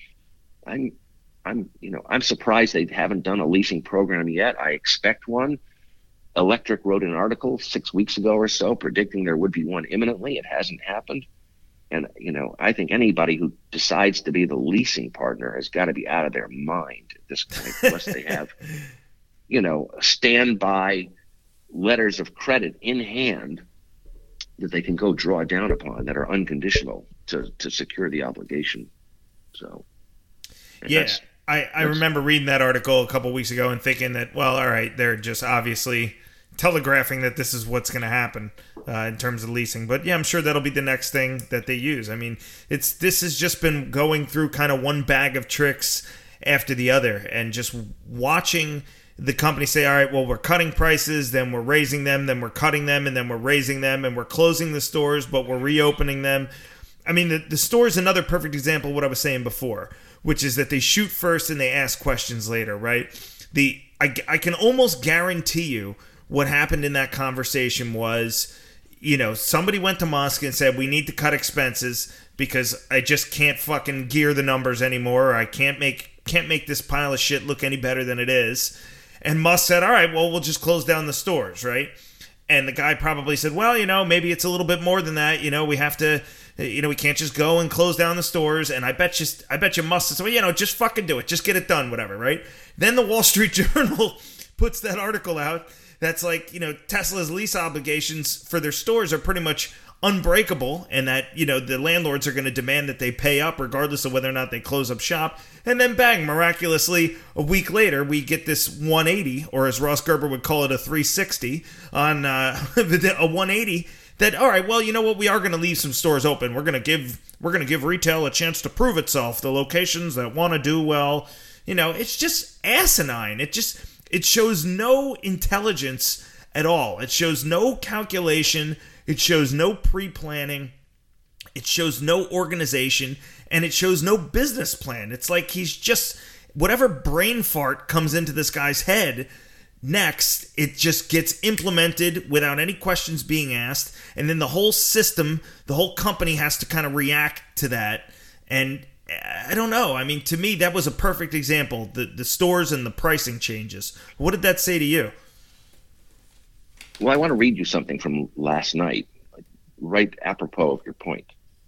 I'm, I'm, you know, I'm surprised they haven't done a leasing program yet. I expect one. Electric wrote an article six weeks ago or so predicting there would be one imminently. It hasn't happened. And, you know, I think anybody who decides to be the leasing partner has got to be out of their mind at this point, unless they have, you know, standby letters of credit in hand that they can go draw down upon that are unconditional to, to secure the obligation. So, yeah, I, I remember reading that article a couple weeks ago and thinking that, well, all right, they're just obviously telegraphing that this is what's going to happen uh, in terms of leasing. But yeah, I'm sure that'll be the next thing that they use. I mean, it's this has just been going through kind of one bag of tricks after the other, and just watching the company say, all right, well, we're cutting prices, then we're raising them, then we're cutting them, and then we're raising them, and we're closing the stores, but we're reopening them. I mean, the, the store is another perfect example of what I was saying before, which is that they shoot first and they ask questions later, right? The I, I can almost guarantee you what happened in that conversation was, you know, somebody went to Musk and said, we need to cut expenses because I just can't fucking gear the numbers anymore. Or I can't make can't make this pile of shit look any better than it is. And Musk said, all right, well, we'll just close down the stores, right? And the guy probably said, well, you know, maybe it's a little bit more than that. You know, we have to, you know, we can't just go and close down the stores. And I bet you, I bet you Musk said, well, you know, just fucking do it. Just get it done, whatever, right? Then the Wall Street Journal puts that article out that's like, you know, Tesla's lease obligations for their stores are pretty much unbreakable, and that, you know, the landlords are going to demand that they pay up regardless of whether or not they close up shop. And then bang, miraculously, a week later, we get this one eighty, or as Ross Gerber would call it, a three sixty on uh, a one eighty. That, all right, well, you know what? We are going to leave some stores open. We're going to give we're going to give retail a chance to prove itself. The locations that want to do well, you know, it's just asinine. It just it shows no intelligence at all. It shows no calculation. It shows no pre-planning. It shows no organization, and it shows no business plan. It's like he's just, whatever brain fart comes into this guy's head next, it just gets implemented without any questions being asked, and then the whole system, the whole company has to kind of react to that. And I don't know. I mean, to me, that was a perfect example, the, the stores and the pricing changes. What did that say to you? Well, I want to read you something from last night, right apropos of your point.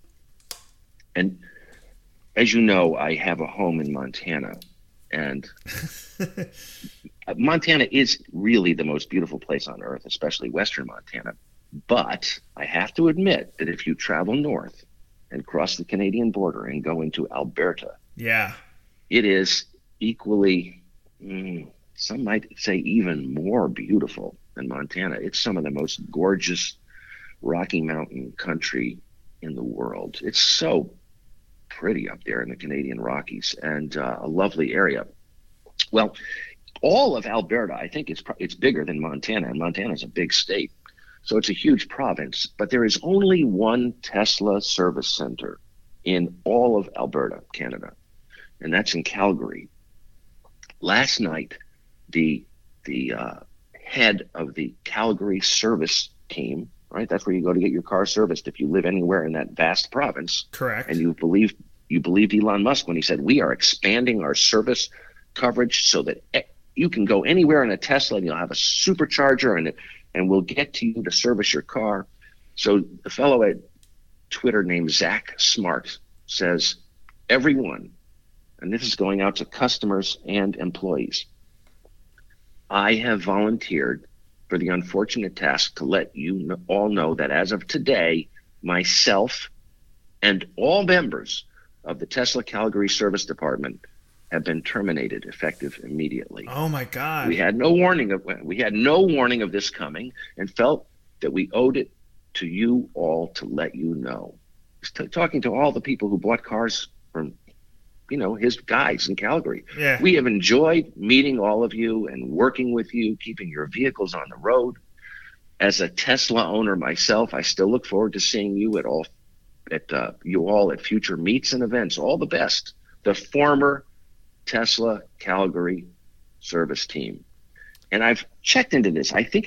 And as you know, I have a home in Montana, and Montana is really the most beautiful place on earth, especially Western Montana. But I have to admit that if you travel north and cross the Canadian border and go into Alberta, yeah, it is equally, mm, some might say even more beautiful than Montana. It's some of the most gorgeous Rocky Mountain country in the world. It's so pretty up there in the Canadian Rockies, and uh, a lovely area. Well, all of Alberta, I think it's it's bigger than Montana, and Montana's a big state, so it's a huge province. But there is only one Tesla service center in all of Alberta, Canada, and that's in Calgary. Last night, the the uh, head of the Calgary service team, right? That's where you go to get your car serviced if you live anywhere in that vast province. Correct. And you believe you believed Elon Musk when he said, we are expanding our service coverage so that you can go anywhere in a Tesla and you'll have a supercharger, and and we'll get to you to service your car. So the fellow at Twitter named Zach Smart says, everyone, and this is going out to customers and employees, I have volunteered for the unfortunate task to let you all know that as of today, myself and all members of the Tesla Calgary Service Department have been terminated effective immediately. Oh my God. We had no warning of we had no warning of this coming, and felt that we owed it to you all to let you know. He's t- talking to all the people who bought cars from, you know, his guys in Calgary. Yeah. We have enjoyed meeting all of you and working with you, keeping your vehicles on the road. As a Tesla owner myself, I still look forward to seeing you at all, at uh, you all at future meets and events. All the best. The former Tesla Calgary service team. And I've checked into this. I think it's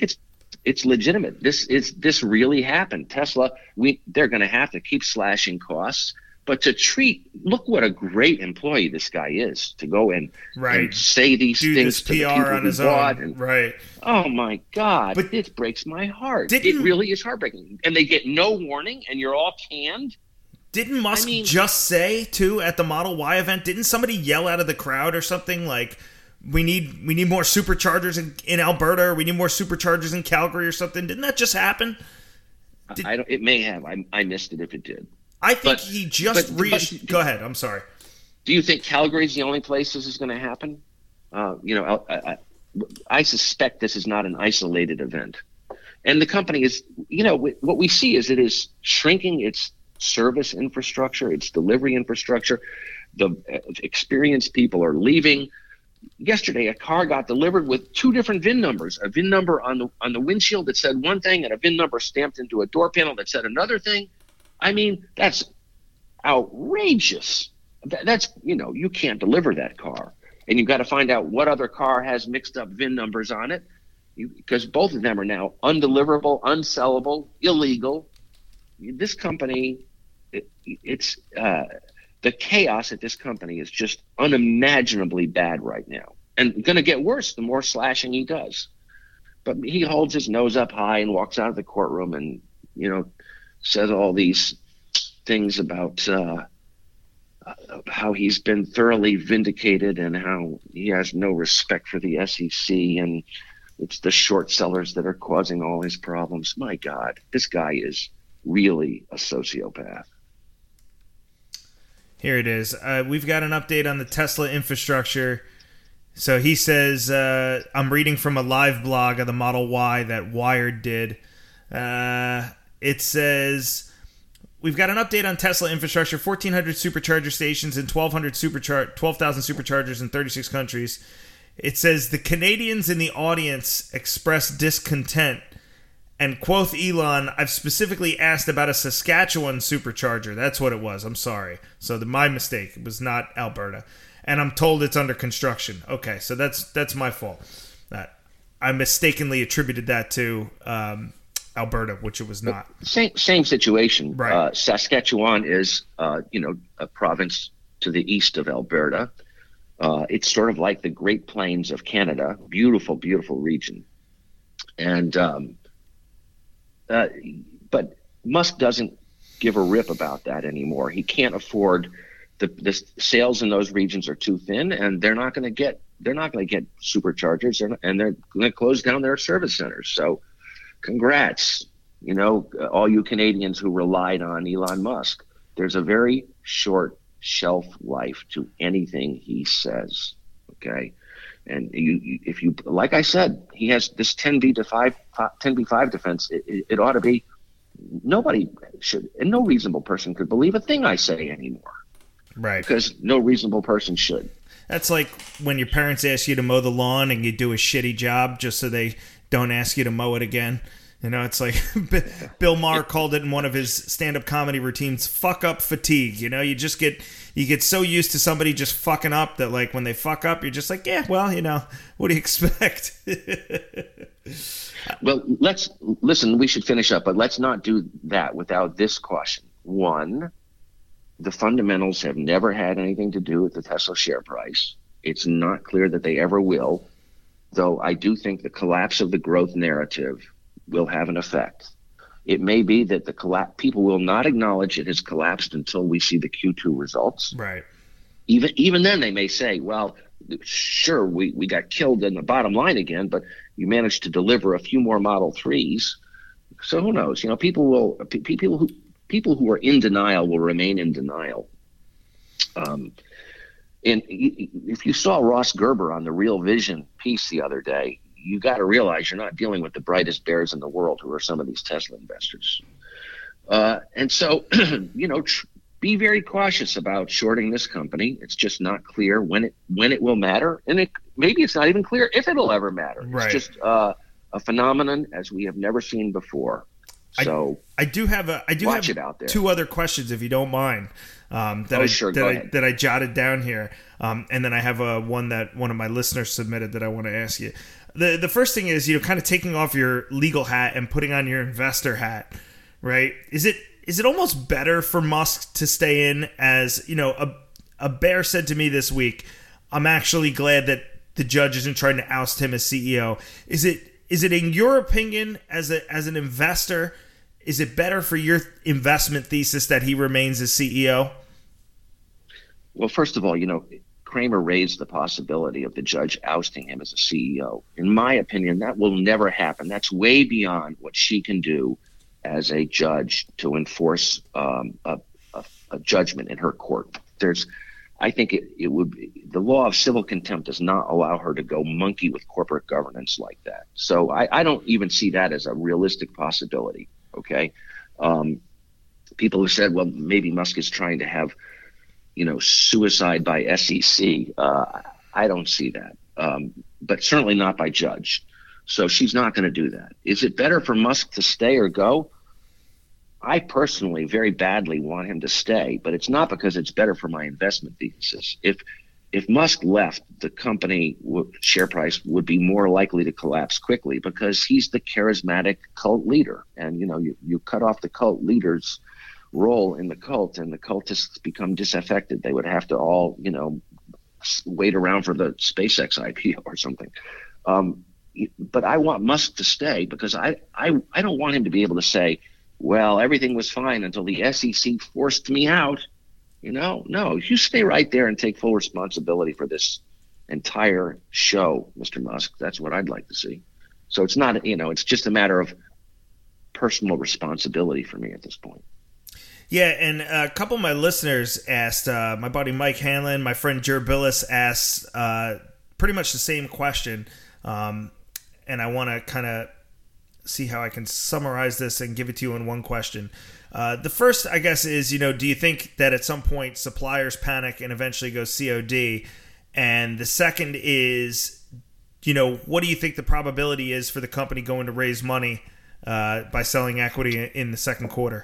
it's legitimate. This is this really happened. Tesla, we they're going to have to keep slashing costs, but to treat look what a great employee this guy is to go in right. and say these Do things this to P R the people on who his bought. own. And, right. Oh my God! But it breaks my heart. It didn't- really is heartbreaking. And they get no warning, and you're all canned. Didn't Musk I mean- just say too at the Model Y event? Didn't somebody yell out of the crowd or something like, "We need we need more superchargers in, in Alberta, or we need more superchargers in Calgary or something"? Didn't that just happen? Did- I don't. It may have. I, I missed it if it did. I think But- he just but- reassured. but- Go ahead. I'm sorry. Do you think Calgary's the only place this is going to happen? Uh, you know, I, I, I suspect this is not an isolated event, and the company is. You know, what we see is it is shrinking its service infrastructure, its delivery infrastructure. The experienced people are leaving. Yesterday, a car got delivered with two different V I N numbers: a V I N number on the on the windshield that said one thing, and a V I N number stamped into a door panel that said another thing. I mean, that's outrageous. That, that's you know, you can't deliver that car, and you've got to find out what other car has mixed up V I N numbers on it, you, because both of them are now undeliverable, unsellable, illegal. This company. It, it's uh, the chaos at this company is just unimaginably bad right now, and going to get worse the more slashing he does. But he holds his nose up high and walks out of the courtroom, and you know, says all these things about uh, how he's been thoroughly vindicated and how he has no respect for the S E C, and it's the short sellers that are causing all his problems. My God, this guy is really a sociopath. Here it is. Uh, we've got an update on the Tesla infrastructure. So he says, uh, I'm reading from a live blog of the Model Y that Wired did. Uh, it says, we've got an update on Tesla infrastructure, fourteen hundred supercharger stations and twelve hundred superchar- twelve thousand superchargers in thirty-six countries. It says, the Canadians in the audience expressed discontent. And quoth Elon, I've specifically asked about a Saskatchewan supercharger. That's what it was. I'm sorry. So the, my mistake. It was not Alberta. And I'm told it's under construction. Okay, so that's that's my fault. That I mistakenly attributed that to um, Alberta, which it was not. Same same situation. Right. Uh, Saskatchewan is, uh, you know, a province to the east of Alberta. Uh, it's sort of like the Great Plains of Canada. Beautiful, beautiful region. And um, uh, but Musk doesn't give a rip about that anymore. He can't afford the the sales in those regions are too thin, and they're not going to get they're not going to get superchargers, they're not, and they're going to close down their service centers. So, congrats, you know, all you Canadians who relied on Elon Musk. There's a very short shelf life to anything he says. Okay. And you, you, if you, like I said, he has this ten B to five, ten B five defense. It, it, it ought to be, nobody should, and no reasonable person could believe a thing I say anymore. Right. Because no reasonable person should. That's like when your parents ask you to mow the lawn and you do a shitty job just so they don't ask you to mow it again. You know, it's like Bill Maher called it in one of his stand-up comedy routines, fuck up fatigue. You know, you just get you get so used to somebody just fucking up that, like, when they fuck up, you're just like, yeah, well, you know, what do you expect? Well, let's listen, we should finish up, but let's not do that without this caution. One, the fundamentals have never had anything to do with the Tesla share price. It's not clear that they ever will, though I do think the collapse of the growth narrative will have an effect. It may be that the collapse, people will not acknowledge it has collapsed until we see the Q two results. Right. Even even then they may say, well, sure, we, we got killed in the bottom line again, but you managed to deliver a few more Model threes. So who knows? You know, people will people who people who are in denial will remain in denial. Um, and if you saw Ross Gerber on the Real Vision piece the other day, you got to realize you're not dealing with the brightest bears in the world, who are some of these Tesla investors. Uh, and so, you know, tr- be very cautious about shorting this company. It's just not clear when it when it will matter, and it maybe it's not even clear if it'll ever matter. Right. It's just uh, a phenomenon as we have never seen before. So I, I do have a I do watch have it out there. two other questions if you don't mind. Um, that oh I, sure, that go I, ahead. that I jotted down here, um, and then I have a one that one of my listeners submitted that I want to ask you. the The first thing is, you know, kind of taking off your legal hat and putting on your investor hat, right? Is it is it almost better for Musk to stay in? As you know, a a bear said to me this week, I'm actually glad that the judge isn't trying to oust him as C E O. Is it is it in your opinion, as a as an investor, is it better for your investment thesis that he remains as C E O? Well, first of all, you know, Kramer raised the possibility of the judge ousting him as a C E O. In my opinion, that will never happen. That's way beyond what she can do as a judge to enforce um, a, a, a judgment in her court. There's, I think it, it would be, the law of civil contempt does not allow her to go monkey with corporate governance like that. So I, I don't even see that as a realistic possibility. Okay. Um, people have said, well, maybe Musk is trying to have, you know, suicide by S E C. Uh, I don't see that, um, but certainly not by judge. So she's not going to do that. Is it better for Musk to stay or go? I personally very badly want him to stay, but it's not because it's better for my investment thesis. If if Musk left, the company w- share price would be more likely to collapse quickly because he's the charismatic cult leader. And, you know, you, you cut off the cult leader's role in the cult and the cultists become disaffected. They would have to all, you know, wait around for the SpaceX I P O or something. Um, but I want Musk to stay because I, I, I don't want him to be able to say, well, everything was fine until the S E C forced me out. You know, no, you stay right there and take full responsibility for this entire show, Mister Musk. That's what I'd like to see. So it's not, you know, it's just a matter of personal responsibility for me at this point. Yeah, and a couple of my listeners asked, uh, my buddy Mike Hanlon, my friend Jer Billis asked uh, pretty much the same question. Um, and I want to kind of see how I can summarize this and give it to you in one question. Uh, the first, I guess, is, you know, do you think that at some point suppliers panic and eventually go C O D? And the second is, you know, what do you think the probability is for the company going to raise money uh, by selling equity in the second quarter?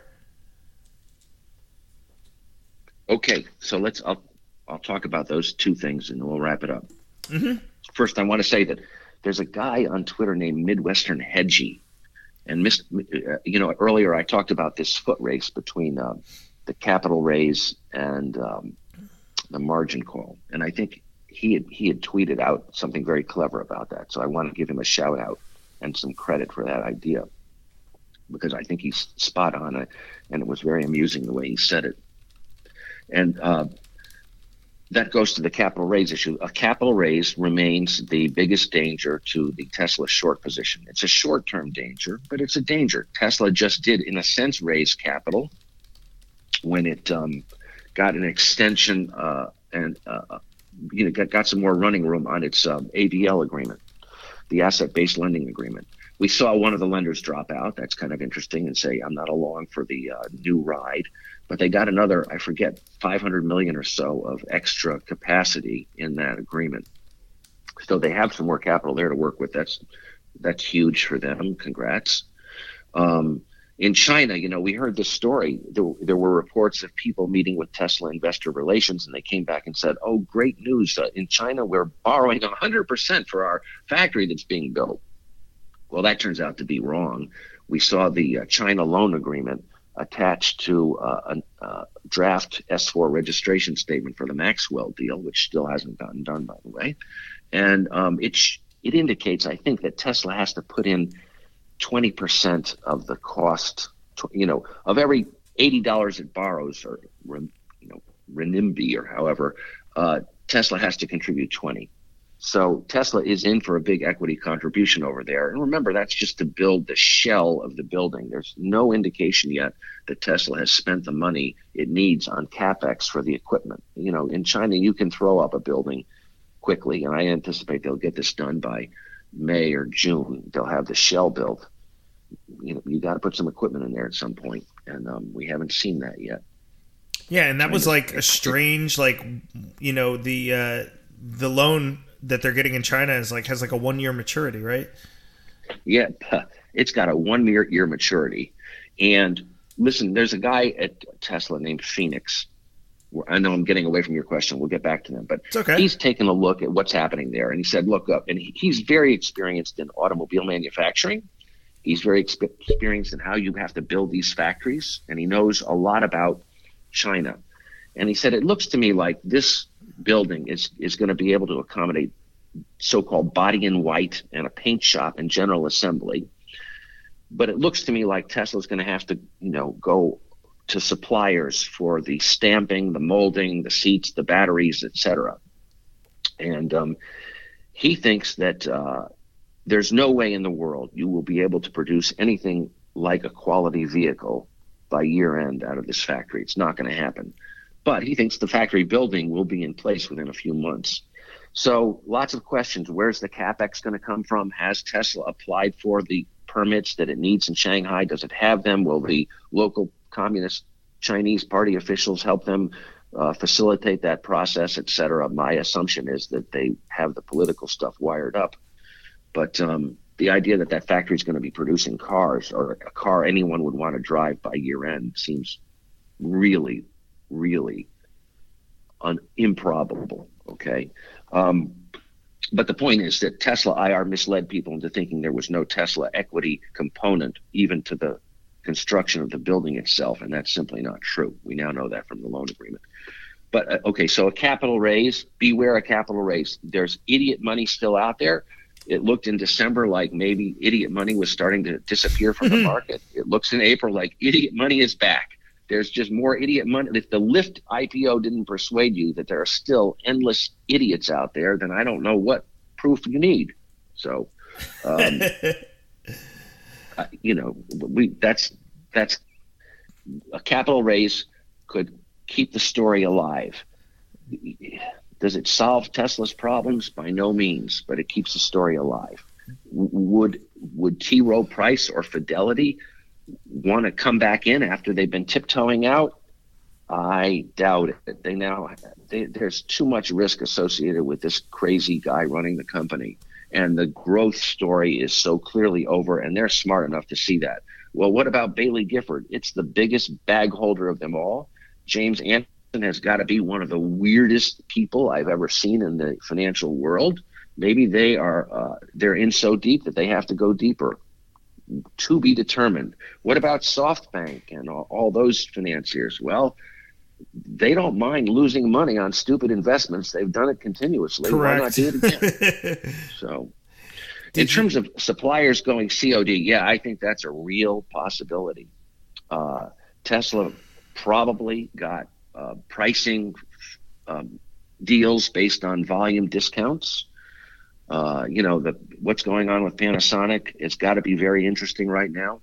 Okay, so let's, I'll, I'll talk about those two things and then we'll wrap it up. Mm-hmm. First, I want to say that there's a guy on Twitter named Midwestern Hedgie. And, mis- you know, earlier I talked about this foot race between uh, the capital raise and um, the margin call. And I think he had, he had tweeted out something very clever about that. So I want to give him a shout out and some credit for that idea because I think he's spot on it. And it was very amusing the way he said it. And uh, that goes to the capital raise issue. A capital raise remains the biggest danger to the Tesla short position. It's a short-term danger, but it's a danger. Tesla just did, in a sense, raise capital when it um, got an extension uh, and uh, you know got, got some more running room on its um, A B L agreement, the asset-based lending agreement. We saw one of the lenders drop out. That's kind of interesting and say, I'm not along for the uh, new ride. But they got another, I forget, five hundred million or so of extra capacity in that agreement. So they have some more capital there to work with. That's that's huge for them. Congrats. Um, in China, you know, we heard this story. There, there were reports of people meeting with Tesla investor relations, and they came back and said, oh, great news. Uh, in China, we're borrowing one hundred percent for our factory that's being built. Well, that turns out to be wrong. We saw the uh, China loan agreement attached to uh, a uh, draft S four registration statement for the Maxwell deal, which still hasn't gotten done, by the way. And um, it sh- it indicates, I think, that Tesla has to put in twenty percent of the cost, you know, of every eighty dollars it borrows, or, you know, renminbi or however, uh, Tesla has to contribute twenty. So Tesla is in for a big equity contribution over there. And remember, that's just to build the shell of the building. There's no indication yet that Tesla has spent the money it needs on CapEx for the equipment. You know, in China, you can throw up a building quickly, and I anticipate they'll get this done by May or June. They'll have the shell built. You know, you got to put some equipment in there at some point, and um, we haven't seen that yet. Yeah, and that was like a strange, like, you know, the uh, the loan that they're getting in China is like has like a one year maturity, right? Yeah, it's got a one year year maturity, And listen, there's a guy at Tesla named Phoenix. I know I'm getting away from your question. We'll get back to them. But it's okay. He's taken a look at what's happening there. And he said, look up. And he, he's very experienced in automobile manufacturing. He's very exp- experienced in how you have to build these factories. And he knows a lot about China. And he said, it looks to me like this building is, is going to be able to accommodate so-called body in white and a paint shop and general assembly. But it looks to me like Tesla's going to have to, you know, go to suppliers for the stamping, the molding, the seats, the batteries, et cetera. And um, he thinks that uh, there's no way in the world you will be able to produce anything like a quality vehicle by year end out of this factory. It's not going to happen. But he thinks the factory building will be in place within a few months. So lots of questions. Where's the CapEx going to come from? Has Tesla applied for the permits that it needs in Shanghai? Does it have them? Will the local Communist Chinese party officials help them uh, facilitate that process, et cetera? My assumption is that they have the political stuff wired up. But um, the idea that that factory is going to be producing cars, or a car anyone would want to drive by year end, seems really, really un- improbable. Okay. Um, but the point is that Tesla I R misled people into thinking there was no Tesla equity component even to the construction of the building itself, and that's simply not true. We now know that from the loan agreement. But uh, okay, so a capital raise, beware a capital raise. There's idiot money still out there. It looked in December like maybe idiot money was starting to disappear from the market. It looks in April like idiot money is back. There's just more idiot money. If the Lyft I P O didn't persuade you that there are still endless idiots out there, then I don't know what proof you need. So, um, uh, you know, we that's that's a capital raise could keep the story alive. Does it solve Tesla's problems? By no means, but it keeps the story alive. Would would T. Rowe Price or Fidelity want to come back in after they've been tiptoeing out? I doubt it. They now they, there's too much risk associated with this crazy guy running the company, and the growth story is so clearly over, and they're smart enough to see that. Well, what about Bailey Gifford? It's the biggest bag holder of them all. James Anderson has got to be one of the weirdest people I've ever seen in the financial world. Maybe they are uh, they're in so deep that they have to go deeper. To be determined. What about SoftBank and all, all those financiers? Well, they don't mind losing money on stupid investments. They've done it continuously. Correct. Why not do it again? So, Did in terms you... of suppliers going C O D, yeah, I think that's a real possibility. Uh, Tesla probably got uh, pricing um, deals based on volume discounts. Uh, you know, the what's going on with Panasonic, it's got to be very interesting right now.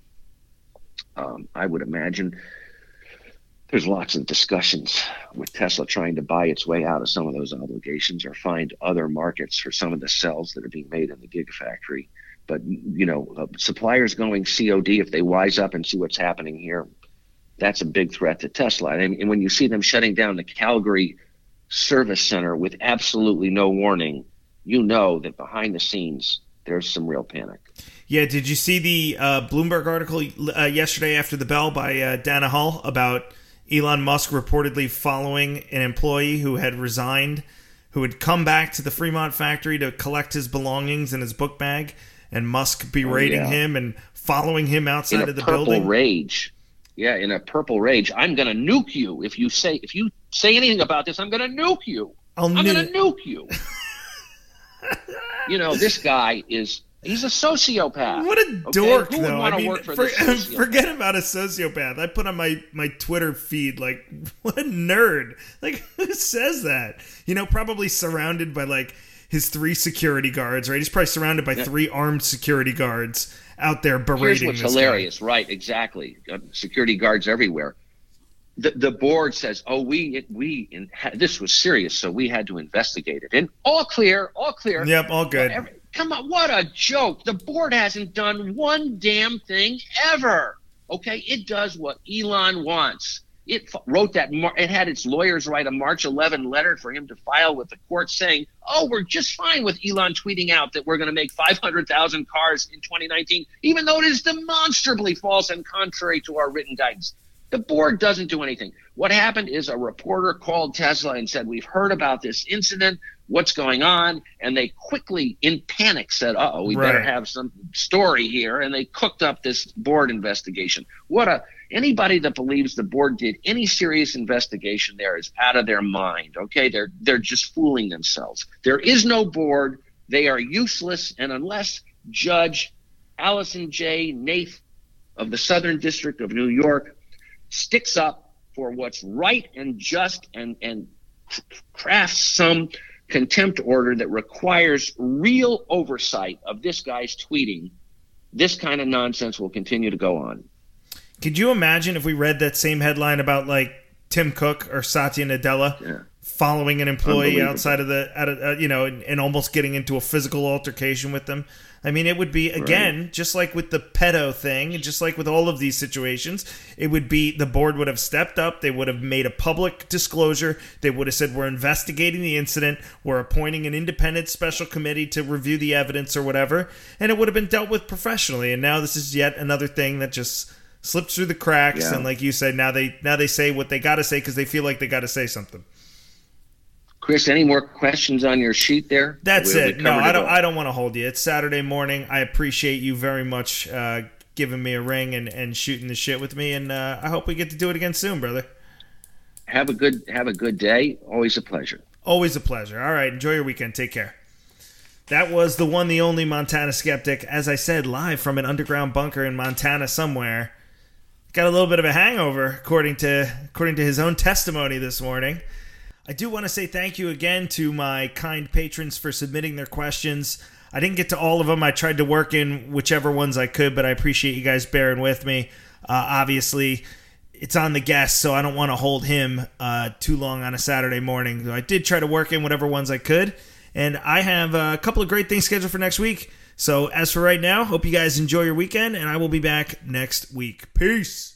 Um, I would imagine there's lots of discussions with Tesla trying to buy its way out of some of those obligations or find other markets for some of the cells that are being made in the Gigafactory. But, you know, uh, suppliers going C O D, if they wise up and see what's happening here, that's a big threat to Tesla. And, and when you see them shutting down the Calgary service center with absolutely no warning, you know that behind the scenes, there's some real panic. Yeah, did you see the uh, Bloomberg article uh, yesterday after the bell by uh, Dana Hull about Elon Musk reportedly following an employee who had resigned, who had come back to the Fremont factory to collect his belongings in his book bag, and Musk berating oh, yeah. him and following him outside of the building? In a purple rage. Yeah, in a purple rage. I'm going to nuke you. If you say if you say anything about this, I'm going to nuke you. I'll I'm nu- going to nuke you. You know, this guy is, he's a sociopath. What a dork, okay? Who though. would I mean, work for, for, this forget about a sociopath. I put on my, my Twitter feed, like, what a nerd. Like, who says that? You know, probably surrounded by, like, his three security guards, right? He's probably surrounded by yeah. three armed security guards out there berating Here's what's this hilarious, guy. Right, exactly. Uh, security guards everywhere. The, the board says, oh, we we in, this was serious, so we had to investigate it. And all clear, all clear. Yep, all good. Every, come on, what a joke. The board hasn't done one damn thing ever. Okay, it does what Elon wants. It wrote that, it had its lawyers write a March eleventh letter for him to file with the court saying, oh, we're just fine with Elon tweeting out that we're going to make five hundred thousand cars in twenty nineteen, even though it is demonstrably false and contrary to our written guidance. The board doesn't do anything. What happened is a reporter called Tesla and said, we've heard about this incident. What's going on? And they quickly, in panic, said, uh-oh, we right. better have some story here. And they cooked up this board investigation. What a anybody that believes the board did any serious investigation there is out of their mind. Okay, they're they're just fooling themselves. There is no board. They are useless. And unless Judge Allison J. Nath of the Southern District of New York sticks up for what's right and just and and crafts some contempt order that requires real oversight of this guy's tweeting, this kind of nonsense will continue to go on. Could you imagine if we read that same headline about like Tim Cook or Satya Nadella yeah. following an employee outside of the, at a, uh, you know, and, and almost getting into a physical altercation with them? I mean, it would be, again, right. just like with the pedo thing, just like with all of these situations, it would be the board would have stepped up. They would have made a public disclosure. They would have said, we're investigating the incident. We're appointing an independent special committee to review the evidence or whatever. And it would have been dealt with professionally. And now this is yet another thing that just slips through the cracks. Yeah. And like you said, now they now they say what they got to say because they feel like they got to say something. Chris, any more questions on your sheet there? That's we, it. We no, I don't. It I don't want to hold you. It's Saturday morning. I appreciate you very much uh, giving me a ring and, and shooting the shit with me, and uh, I hope we get to do it again soon, brother. Have a good Have a good day. Always a pleasure. Always a pleasure. All right, enjoy your weekend. Take care. That was the one, the only Montana Skeptic. As I said, live from an underground bunker in Montana somewhere. Got a little bit of a hangover, according to according to his own testimony this morning. I do want to say thank you again to my kind patrons for submitting their questions. I didn't get to all of them. I tried to work in whichever ones I could, but I appreciate you guys bearing with me. Uh, obviously, it's on the guest, so I don't want to hold him uh, too long on a Saturday morning. I did try to work in whatever ones I could, and I have a couple of great things scheduled for next week. So as for right now, hope you guys enjoy your weekend, and I will be back next week. Peace.